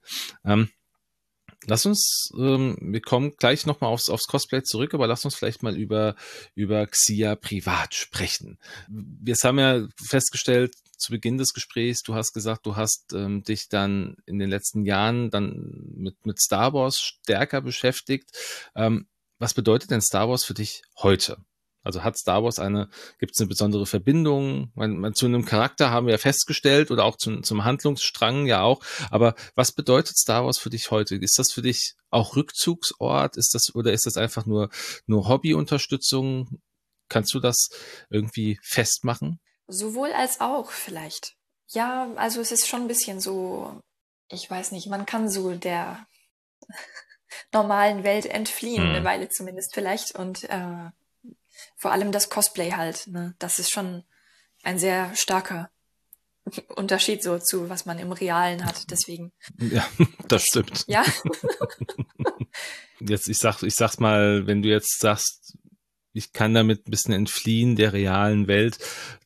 Lass uns, wir kommen gleich nochmal aufs Cosplay zurück, aber lass uns vielleicht mal über Xia privat sprechen. Wir haben ja festgestellt, zu Beginn des Gesprächs, du hast gesagt, du hast dich dann in den letzten Jahren dann mit Star Wars stärker beschäftigt. Was bedeutet denn Star Wars für dich heute? Also hat Star Wars gibt es eine besondere Verbindung? Zu einem Charakter haben wir ja festgestellt oder auch zum Handlungsstrang ja auch. Aber was bedeutet Star Wars für dich heute? Ist das für dich auch Rückzugsort? Oder ist das einfach nur Hobbyunterstützung? Kannst du das irgendwie festmachen? Sowohl als auch vielleicht. Ja, also es ist schon ein bisschen so, ich weiß nicht, man kann so der normalen Welt entfliehen, eine Weile zumindest vielleicht. Und vor allem das Cosplay halt, ne? Das ist schon ein sehr starker Unterschied so zu, was man im Realen hat. Deswegen. Ja, das stimmt. Ja. Jetzt, ich sag's mal, wenn du jetzt sagst, ich kann damit ein bisschen entfliehen der realen Welt.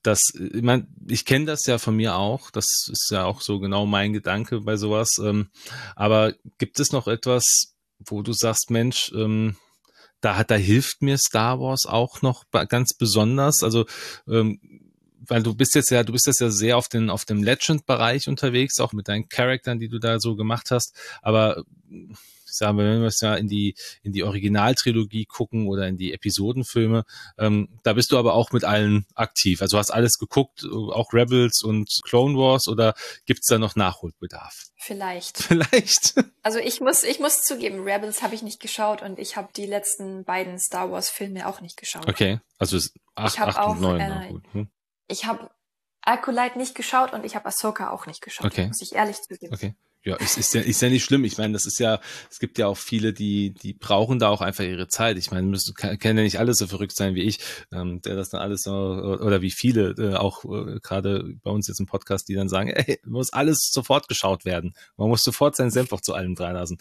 Ich kenne das ja von mir auch. Das ist ja auch so genau mein Gedanke bei sowas. Aber gibt es noch etwas, wo du sagst, Mensch, da hilft mir Star Wars auch noch ganz besonders. Also, weil du bist jetzt ja sehr auf dem Legend-Bereich unterwegs, auch mit deinen Charakteren, die du da so gemacht hast. Aber sagen wir, wenn wir es ja in die Originaltrilogie gucken oder in die Episodenfilme, da bist du aber auch mit allen aktiv. Also hast alles geguckt, auch Rebels und Clone Wars, oder gibt's da noch Nachholbedarf? Vielleicht. Also ich muss zugeben, Rebels habe ich nicht geschaut und ich habe die letzten beiden Star Wars Filme auch nicht geschaut. Okay, also 8 und 9. Gut. Ich habe Acolyte nicht geschaut und ich habe Ahsoka auch nicht geschaut, okay. Muss ich ehrlich zugeben. Okay. Ja, es ist ja nicht schlimm. Ich meine, es gibt ja auch viele, die brauchen da auch einfach ihre Zeit. Ich meine, können ja nicht alle so verrückt sein wie ich, der das dann alles so, oder wie viele, auch gerade bei uns jetzt im Podcast, die dann sagen, ey, muss alles sofort geschaut werden. Man muss sofort seinen Senf auch zu allem dreilassen.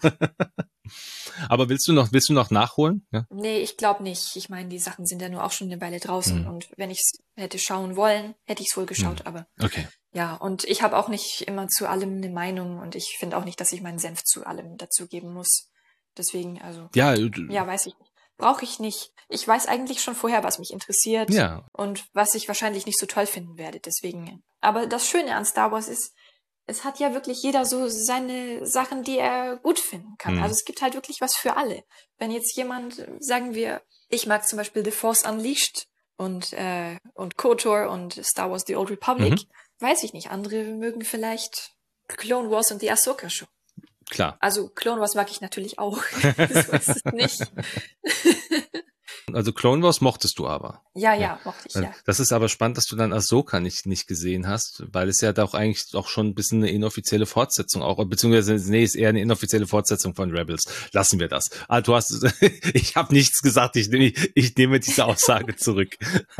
Aber willst du noch nachholen? Ja. Nee, ich glaube nicht. Ich meine, die Sachen sind ja nur auch schon eine Weile draußen Hm. und wenn ich es hätte schauen wollen, hätte ich es wohl geschaut, Hm. aber Okay. ja, und ich habe auch nicht immer zu allem eine Meinung und ich finde auch nicht, dass ich meinen Senf zu allem dazugeben muss. Deswegen, also, Ja, ja, weiß ich nicht. Brauche ich nicht. Ich weiß eigentlich schon vorher, was mich interessiert ja, und was ich wahrscheinlich nicht so toll finden werde. Deswegen. Aber das Schöne an Star Wars ist, es hat ja wirklich jeder so seine Sachen, die er gut finden kann. hm. Also es gibt halt wirklich was für alle. Wenn jetzt jemand, sagen wir, ich mag zum Beispiel The Force Unleashed und KOTOR und Star Wars The Old Republic, Mhm. weiß ich nicht. Andere mögen vielleicht Clone Wars und die Ahsoka Show. Klar. Also Clone Wars mag ich natürlich auch. So ist es nicht. Also Clone Wars mochtest du aber. Ja, Ja. mochte ich, ja. Das ist aber spannend, dass du dann Ahsoka nicht gesehen hast, weil es ja doch eigentlich auch schon ein bisschen eine inoffizielle Fortsetzung auch, beziehungsweise, nee, ist eher eine inoffizielle Fortsetzung von Rebels. Lassen wir das. Ah, ich habe nichts gesagt, ich nehme diese Aussage zurück.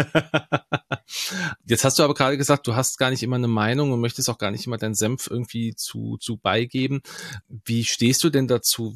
Jetzt hast du aber gerade gesagt, du hast gar nicht immer eine Meinung und möchtest auch gar nicht immer deinen Senf irgendwie zu beigeben. Wie stehst du denn dazu?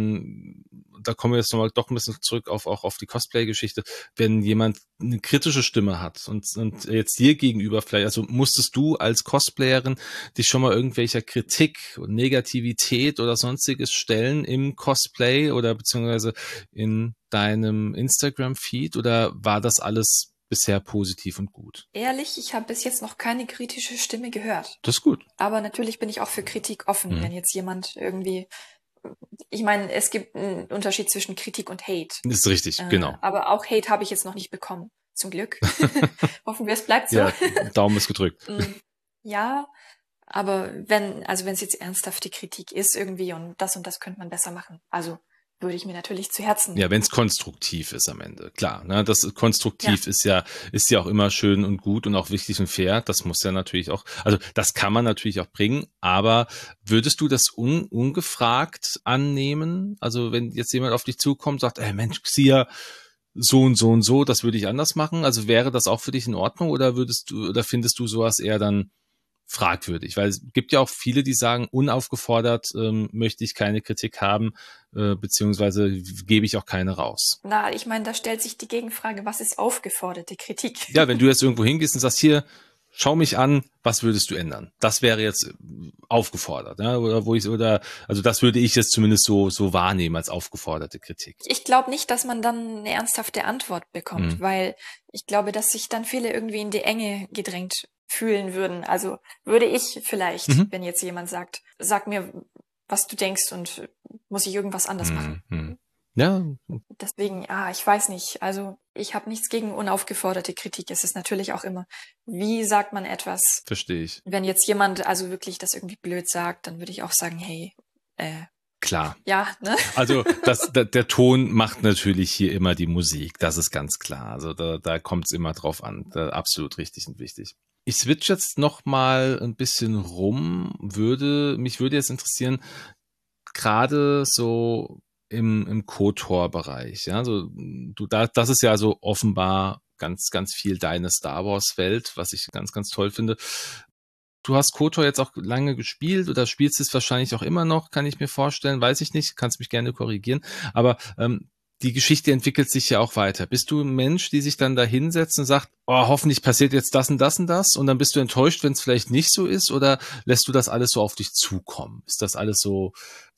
Da kommen wir jetzt nochmal doch ein bisschen zurück auch auf die Cosplay-Geschichte. Wenn jemand eine kritische Stimme hat und jetzt dir gegenüber vielleicht, also musstest du als Cosplayerin dich schon mal irgendwelcher Kritik und Negativität oder sonstiges stellen im Cosplay oder beziehungsweise in deinem Instagram-Feed oder war das alles bisher positiv und gut? Ehrlich, ich habe bis jetzt noch keine kritische Stimme gehört. Das ist gut. Aber natürlich bin ich auch für Kritik offen, wenn jetzt jemand irgendwie, ich meine, es gibt einen Unterschied zwischen Kritik und Hate. Das ist richtig, genau. Aber auch Hate habe ich jetzt noch nicht bekommen. Zum Glück. Hoffen wir, es bleibt so. Ja, Daumen ist gedrückt. Ja, aber wenn es jetzt ernsthafte Kritik ist irgendwie und das könnte man besser machen. Also würde ich mir natürlich zu Herzen Ja, nehmen. wenn es konstruktiv ist am Ende, klar. Ne, das konstruktiv ist ja auch immer schön und gut und auch wichtig und fair. Das muss ja natürlich auch, also das kann man natürlich auch bringen. Aber würdest du das ungefragt annehmen? Also wenn jetzt jemand auf dich zukommt, sagt, ey Mensch, Xia, so und so und so, das würde ich anders machen. Also wäre das auch für dich in Ordnung oder findest du sowas eher dann fragwürdig? Weil es gibt ja auch viele, die sagen, unaufgefordert möchte ich keine Kritik haben, beziehungsweise gebe ich auch keine raus. Na, ich meine, da stellt sich die Gegenfrage, was ist aufgeforderte Kritik? Ja, wenn du jetzt irgendwo hingehst und sagst, hier, schau mich an, was würdest du ändern? Das wäre jetzt aufgefordert, ja? Also das würde ich jetzt zumindest so wahrnehmen als aufgeforderte Kritik. Ich glaube nicht, dass man dann eine ernsthafte Antwort bekommt, weil ich glaube, dass sich dann viele irgendwie in die Enge gedrängt fühlen würden. Also würde ich vielleicht, wenn jetzt jemand sagt, sag mir, was du denkst und muss ich irgendwas anders machen. Ja. Deswegen, ich weiß nicht. Also ich habe nichts gegen unaufgeforderte Kritik. Es ist natürlich auch immer, wie sagt man etwas? Verstehe ich. Wenn jetzt jemand also wirklich das irgendwie blöd sagt, dann würde ich auch sagen, hey, klar. Ja, ne? Also der Ton macht natürlich hier immer die Musik, das ist ganz klar. Also da kommt es immer drauf an. Absolut richtig und wichtig. Ich switch jetzt noch mal ein bisschen rum. Mich würde jetzt interessieren, gerade so im KOTOR-Bereich. Ja, so das ist ja so offenbar ganz, ganz viel deine Star Wars-Welt, was ich ganz, ganz toll finde. Du hast KOTOR jetzt auch lange gespielt oder spielst es wahrscheinlich auch immer noch, kann ich mir vorstellen, weiß ich nicht, kannst mich gerne korrigieren. Aber die Geschichte entwickelt sich ja auch weiter. Bist du ein Mensch, die sich dann da hinsetzt und sagt, oh, hoffentlich passiert jetzt das und das und das und dann bist du enttäuscht, wenn es vielleicht nicht so ist oder lässt du das alles so auf dich zukommen? Ist das alles so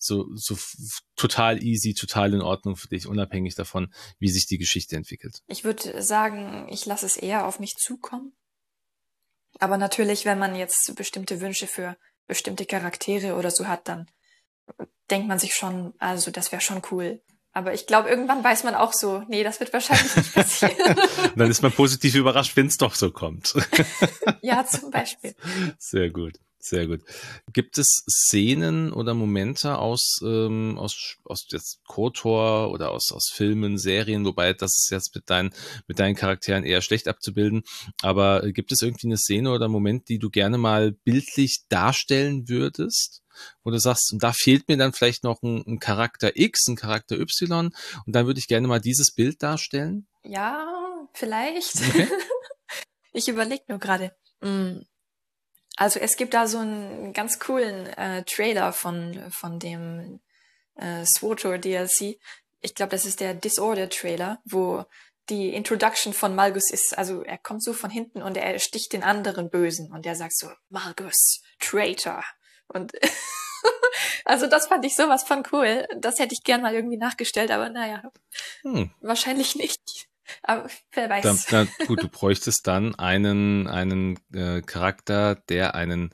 total easy, total in Ordnung für dich, unabhängig davon, wie sich die Geschichte entwickelt? Ich würde sagen, ich lasse es eher auf mich zukommen. Aber natürlich, wenn man jetzt bestimmte Wünsche für bestimmte Charaktere oder so hat, dann denkt man sich schon, also das wäre schon cool. Aber ich glaube, irgendwann weiß man auch so, nee, das wird wahrscheinlich nicht passieren. Dann ist man positiv überrascht, wenn es doch so kommt. Ja, zum Beispiel. Sehr gut. Sehr gut. Gibt es Szenen oder Momente aus jetzt KOTOR oder aus Filmen, Serien, wobei das ist jetzt mit deinen Charakteren eher schlecht abzubilden, aber gibt es irgendwie eine Szene oder Moment, die du gerne mal bildlich darstellen würdest? wo du sagst, und da fehlt mir dann vielleicht noch ein Charakter X, ein Charakter Y, und dann würde ich gerne mal dieses Bild darstellen? Ja, vielleicht. Okay. Ich überlege nur gerade. Also es gibt da so einen ganz coolen Trailer von dem SWTOR DLC. Ich glaube, das ist der Disorder-Trailer, wo die Introduction von Malgus ist. Also er kommt so von hinten und er sticht den anderen Bösen und der sagt so, Malgus, Traitor. Und also das fand ich sowas von cool. Das hätte ich gern mal irgendwie nachgestellt, aber naja, wahrscheinlich nicht. Aber wer weiß. Gut, du bräuchtest dann einen Charakter, der einen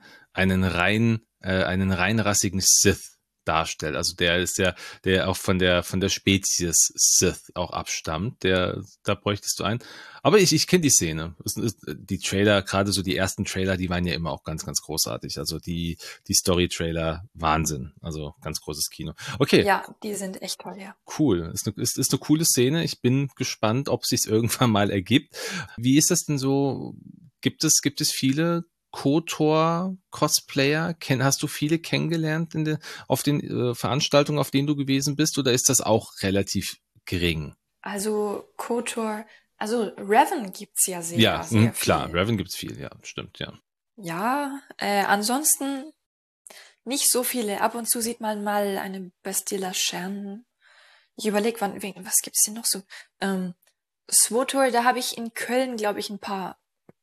reinrassigen Sith darstellt. Also der auch von der Spezies Sith auch abstammt. Da bräuchtest du einen. Aber ich kenne die Szene. Die Trailer, gerade so die ersten Trailer, die waren ja immer auch ganz, ganz großartig. Also die Story-Trailer, Wahnsinn. Also ganz großes Kino. Okay. Ja, die sind echt toll, ja. Cool. Ist eine coole Szene. Ich bin gespannt, ob sich's irgendwann mal ergibt. Wie ist das denn so? Gibt es viele KOTOR-Cosplayer? Hast du viele kennengelernt auf den Veranstaltungen, auf denen du gewesen bist, oder ist das auch relativ gering? Also KOTOR, also Revan gibt's ja Ja, sehr klar, viel. Revan gibt's viel, ja, stimmt, ja. Ja, ansonsten nicht so viele. Ab und zu sieht man mal eine Bastilla Schernen. Ich überlege, was gibt's denn noch so? SWTOR, da habe ich in Köln, glaube ich, ein paar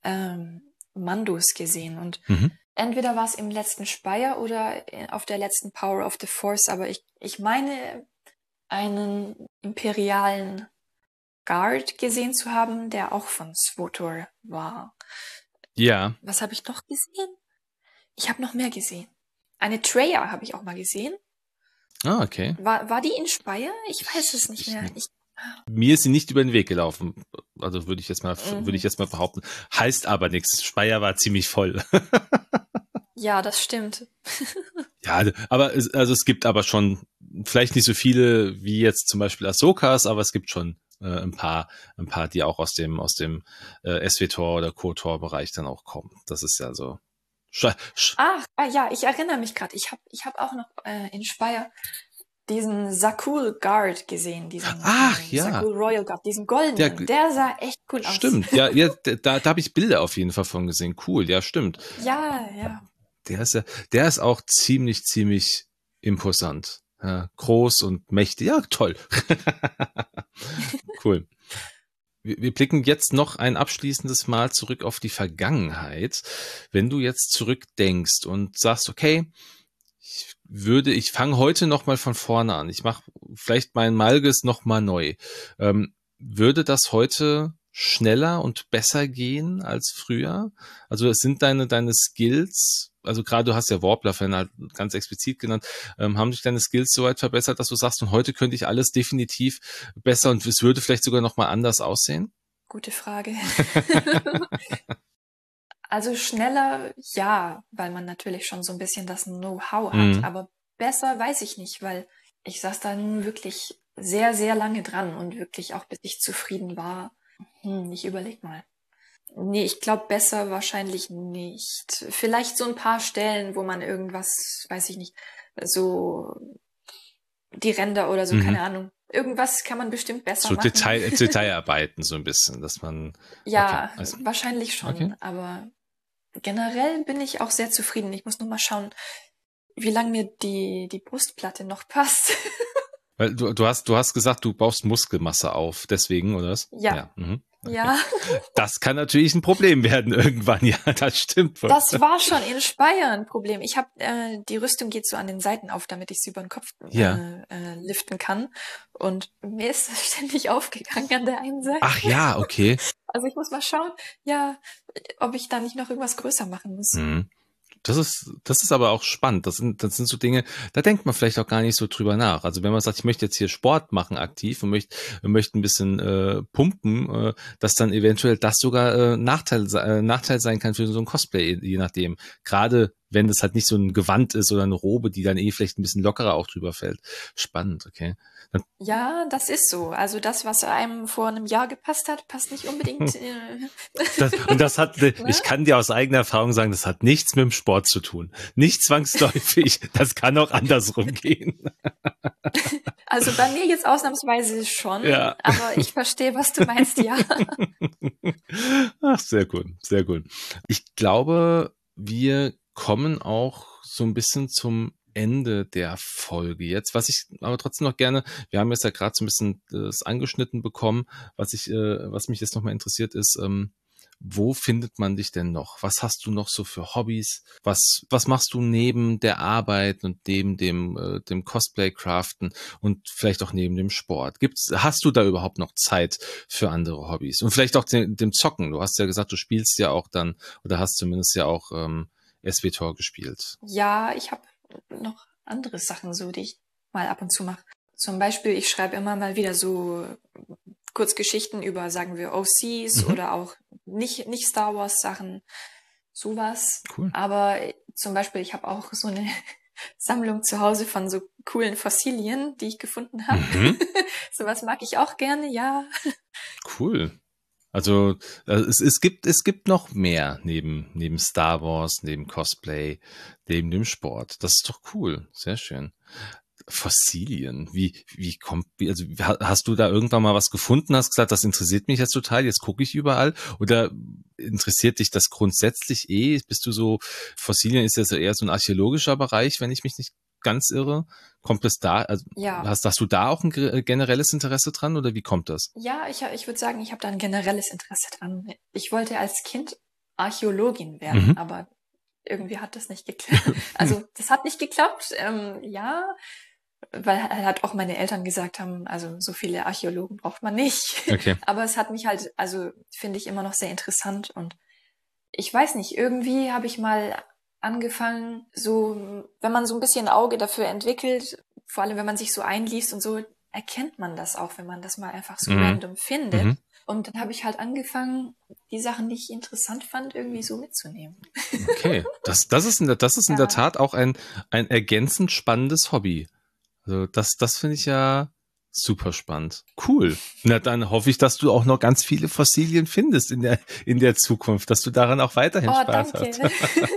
Mandos gesehen. Und entweder war es im letzten Spire oder auf der letzten Power of the Force, aber ich meine, einen imperialen Guard gesehen zu haben, der auch von SWTOR war. Ja. Was habe ich noch gesehen? Ich habe noch mehr gesehen. Eine Traya habe ich auch mal gesehen. Ah, okay. War die in Speyer? Ich weiß es nicht mehr. Mir ist sie nicht über den Weg gelaufen. Also würde ich jetzt mal behaupten. Heißt aber nichts. Speyer war ziemlich voll. Ja, das stimmt. Ja, aber es gibt aber schon vielleicht nicht so viele wie jetzt zum Beispiel Ahsokas, aber es gibt schon ein paar, die auch aus dem SWTOR oder KOTOR-Bereich dann auch kommen. Das ist ja so. Ja, ich erinnere mich gerade. Ich hab auch noch in Speyer diesen Sakul Guard gesehen, Sakul Royal Guard, diesen goldenen. Der sah echt cool aus. Stimmt, ja, da habe ich Bilder auf jeden Fall von gesehen. Cool, ja, stimmt. Ja. Der ist auch ziemlich imposant. Ja, groß und mächtig. Ja, toll. Cool. Wir blicken jetzt noch ein abschließendes Mal zurück auf die Vergangenheit. Wenn du jetzt zurückdenkst und sagst, okay, ich fange heute noch mal von vorne an. Ich mache vielleicht meinen Malgus noch mal neu. Würde das heute schneller und besser gehen als früher? Also es sind deine Skills, also gerade du hast ja Warbler-Fan halt ganz explizit genannt, haben sich deine Skills so weit verbessert, dass du sagst, und heute könnte ich alles definitiv besser und es würde vielleicht sogar noch mal anders aussehen? Gute Frage. Also schneller, ja, weil man natürlich schon so ein bisschen das Know-how hat. Aber besser weiß ich nicht, weil ich saß da nun wirklich sehr, sehr lange dran und wirklich auch bis ich zufrieden war. Ich überleg mal. Nee, ich glaube besser wahrscheinlich nicht. Vielleicht so ein paar Stellen, wo man irgendwas, weiß ich nicht, so die Ränder oder so, keine Ahnung. Irgendwas kann man bestimmt besser machen. So Detailarbeiten so ein bisschen, dass man... Ja, okay, wahrscheinlich schon, okay. Aber generell bin ich auch sehr zufrieden. Ich muss nur mal schauen, wie lange mir die Brustplatte noch passt. Weil du hast gesagt, du baust Muskelmasse auf, deswegen, oder was? Ja. Okay. Ja. Das kann natürlich ein Problem werden irgendwann, ja, das stimmt. Das war schon in Speyer ein Problem. Ich habe die Rüstung geht so an den Seiten auf, damit ich sie über den Kopf liften kann. Und mir ist das ständig aufgegangen an der einen Seite. Ach ja, okay. Also ich muss mal schauen, ob ich da nicht noch irgendwas größer machen muss. Das ist aber auch spannend. Das sind so Dinge, da denkt man vielleicht auch gar nicht so drüber nach. Also wenn man sagt, ich möchte jetzt hier Sport machen aktiv und möchte ein bisschen pumpen, dass dann eventuell das sogar Nachteil sein kann für so ein Cosplay, je nachdem. Gerade wenn das halt nicht so ein Gewand ist oder eine Robe, die dann vielleicht ein bisschen lockerer auch drüber fällt. Spannend, okay. Dann, Ja, das ist so. Also das, was einem vor einem Jahr gepasst hat, passt nicht unbedingt. ich Ne? kann dir aus eigener Erfahrung sagen, das hat nichts mit dem Sport zu tun. Nicht zwangsläufig. Das kann auch andersrum gehen. Also bei mir jetzt ausnahmsweise schon, Ja. aber ich verstehe, was du meinst, ja. Ach, sehr cool, sehr cool. Ich glaube, wir kommen auch so ein bisschen zum Ende der Folge jetzt. Was ich aber trotzdem noch gerne, wir haben jetzt ja gerade so ein bisschen das angeschnitten bekommen, was mich jetzt nochmal interessiert ist, wo findet man dich denn noch? Was hast du noch so für Hobbys? Was machst du neben der Arbeit und neben dem Cosplay-Craften und vielleicht auch neben dem Sport? Hast du da überhaupt noch Zeit für andere Hobbys? Und vielleicht auch dem Zocken. Du hast ja gesagt, du spielst ja auch dann oder hast zumindest ja auch SWTOR gespielt. Ja, ich habe noch andere Sachen so, die ich mal ab und zu mache. Zum Beispiel, ich schreibe immer mal wieder so Kurzgeschichten über, sagen wir, OCs oder auch nicht Star Wars Sachen, sowas. Cool. Aber zum Beispiel, ich habe auch so eine Sammlung zu Hause von so coolen Fossilien, die ich gefunden habe. Sowas mag ich auch gerne, ja. Cool. Also es gibt noch mehr neben Star Wars, neben Cosplay, neben dem Sport. Das ist doch cool. Sehr schön. Fossilien. Also hast du da irgendwann mal was gefunden, hast gesagt, das interessiert mich jetzt total, jetzt gucke ich überall? Oder interessiert dich das grundsätzlich Bist du so, Fossilien ist ja so eher so ein archäologischer Bereich, wenn ich mich nicht ganz irre. Kommt es da, also Ja, hast du da auch ein generelles Interesse dran oder wie kommt das? ja, ich würde sagen, ich habe da ein generelles Interesse dran. Ich wollte als Kind Archäologin werden, Mhm. aber irgendwie hat das nicht geklappt. Also das hat nicht geklappt, ja, weil halt auch meine Eltern gesagt haben, also so viele Archäologen braucht man nicht. Okay. Aber es hat mich halt, also finde ich immer noch sehr interessant und ich weiß nicht, irgendwie habe ich mal angefangen, so, wenn man so ein bisschen Auge dafür entwickelt, vor allem wenn man sich so einliest und so, erkennt man das auch, wenn man das mal einfach so random findet. Mhm. Und dann habe ich halt angefangen, die Sachen, die ich interessant fand, irgendwie so mitzunehmen. Okay. Das ist in der Ja, Tat auch ein ergänzend spannendes Hobby. Also das finde ich ja super spannend. Cool. Na, dann hoffe ich, dass du auch noch ganz viele Fossilien findest in der Zukunft, dass du daran auch weiterhin oh, Spaß danke. hast.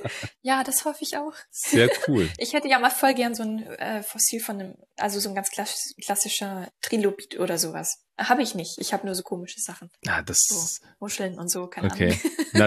Ja, das hoffe ich auch. Sehr cool. Ich hätte ja mal voll gern so ein Fossil von einem, also so ein ganz klassischer Trilobit oder sowas. Habe ich nicht. Ich habe nur so komische Sachen. Ja, So Muscheln und so, keine okay. Ahnung. Na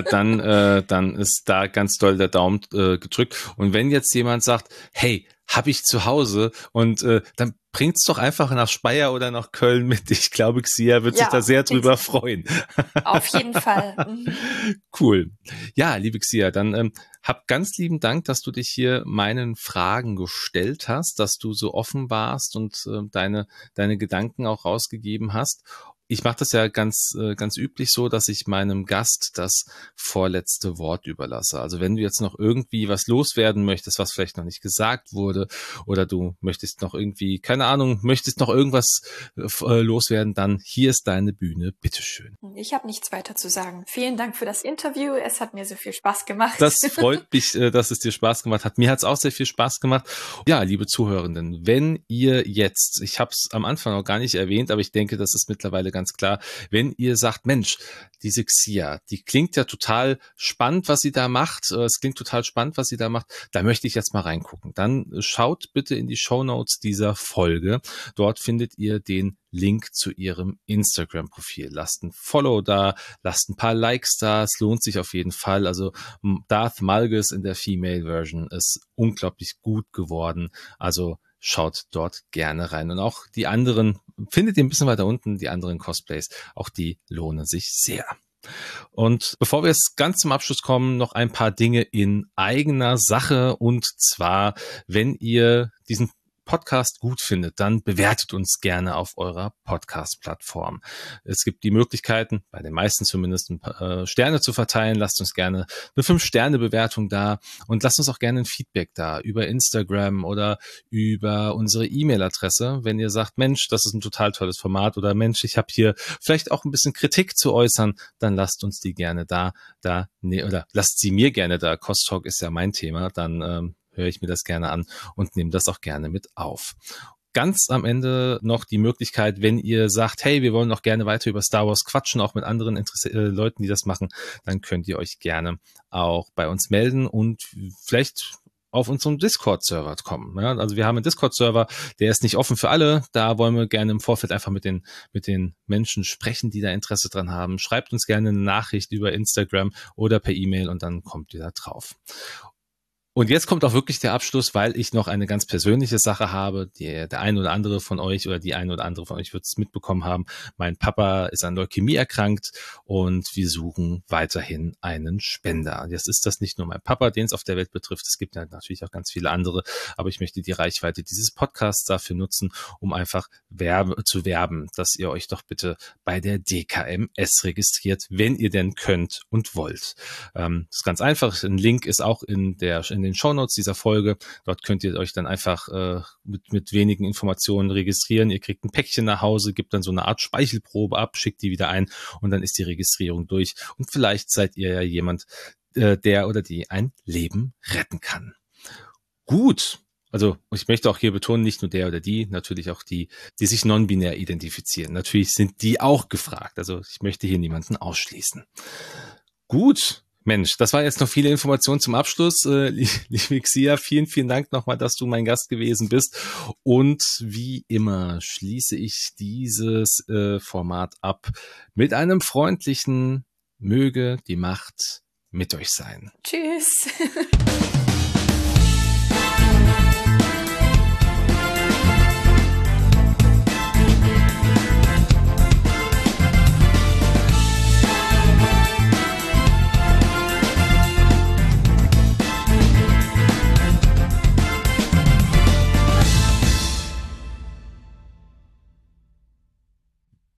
dann ist da ganz doll der Daumen gedrückt. Und wenn jetzt jemand sagt, hey, hab ich zu Hause und dann bringt's doch einfach nach Speyer oder nach Köln mit. Ich glaube, Xia wird sich da Ja, sehr drüber freuen. auf jeden Fall. Mhm. Cool. Ja, liebe Xia, dann hab ganz lieben Dank, dass du dich hier meinen Fragen gestellt hast, dass du so offen warst und deine Gedanken auch rausgegeben hast. Ich mache das ja ganz üblich so, dass ich meinem Gast das vorletzte Wort überlasse. Also wenn du jetzt noch irgendwie was loswerden möchtest, was vielleicht noch nicht gesagt wurde, oder du möchtest noch irgendwie, keine Ahnung, möchtest noch irgendwas loswerden, dann hier ist deine Bühne. Bitteschön. Ich habe nichts weiter zu sagen. Vielen Dank für das Interview. Es hat mir so viel Spaß gemacht. Das freut mich, dass es dir Spaß gemacht hat. Mir hat es auch sehr viel Spaß gemacht. Ja, liebe Zuhörenden, wenn ihr jetzt, ich habe es am Anfang noch gar nicht erwähnt, aber ich denke, das ist mittlerweile ganz klar, wenn ihr sagt, Mensch, diese Xia, die klingt ja total spannend, was sie da macht. Es klingt total spannend, was sie da macht. Da möchte ich jetzt mal reingucken. Dann schaut bitte in die Shownotes dieser Folge. Dort findet ihr den Link zu ihrem Instagram-Profil. Lasst ein Follow da, lasst ein paar Likes da. Es lohnt sich auf jeden Fall. Also Darth Malgus in der Female Version ist unglaublich gut geworden. Also schaut dort gerne rein. Und auch die anderen, findet ihr ein bisschen weiter unten, die anderen Cosplays, auch die lohnen sich sehr. Und bevor wir jetzt ganz zum Abschluss kommen, noch ein paar Dinge in eigener Sache. Und zwar, wenn ihr diesen Podcast gut findet, dann bewertet uns gerne auf eurer Podcast-Plattform. Es gibt die Möglichkeiten, bei den meisten zumindest, ein paar Sterne zu verteilen. Lasst uns gerne eine 5-Sterne-Bewertung da und lasst uns auch gerne ein Feedback da über Instagram oder über unsere E-Mail-Adresse, wenn ihr sagt, Mensch, das ist ein total tolles Format oder Mensch, ich habe hier vielleicht auch ein bisschen Kritik zu äußern, dann lasst uns die gerne oder lasst sie mir gerne da. Cost Talk ist ja mein Thema, dann höre ich mir das gerne an und nehme das auch gerne mit auf. Ganz am Ende noch die Möglichkeit, wenn ihr sagt, hey, wir wollen noch gerne weiter über Star Wars quatschen, auch mit anderen Leuten, die das machen, dann könnt ihr euch gerne auch bei uns melden und vielleicht auf unserem Discord-Server kommen. Ja, also wir haben einen Discord-Server, der ist nicht offen für alle. Da wollen wir gerne im Vorfeld einfach mit den Menschen sprechen, die da Interesse dran haben. Schreibt uns gerne eine Nachricht über Instagram oder per E-Mail und dann kommt ihr da drauf. Und jetzt kommt auch wirklich der Abschluss, weil ich noch eine ganz persönliche Sache habe. Der ein oder andere von euch oder die ein oder andere von euch wird es mitbekommen haben. Mein Papa ist an Leukämie erkrankt und wir suchen weiterhin einen Spender. Jetzt ist das nicht nur mein Papa, den es auf der Welt betrifft. Es gibt ja natürlich auch ganz viele andere. Aber ich möchte die Reichweite dieses Podcasts dafür nutzen, um einfach zu werben, dass ihr euch doch bitte bei der DKMS registriert, wenn ihr denn könnt und wollt. Das ist ganz einfach. Ein Link ist auch in den Shownotes dieser Folge. Dort könnt ihr euch dann einfach mit wenigen Informationen registrieren. Ihr kriegt ein Päckchen nach Hause, gebt dann so eine Art Speichelprobe ab, schickt die wieder ein und dann ist die Registrierung durch. Und vielleicht seid ihr ja jemand, der oder die ein Leben retten kann. Gut. Also ich möchte auch hier betonen, nicht nur der oder die, natürlich auch die sich non-binär identifizieren. Natürlich sind die auch gefragt. Also ich möchte hier niemanden ausschließen. Gut. Mensch, das war jetzt noch viele Informationen zum Abschluss. Liebe Xia, vielen, vielen Dank nochmal, dass du mein Gast gewesen bist. Und wie immer schließe ich dieses Format ab mit einem freundlichen Möge die Macht mit euch sein. Tschüss.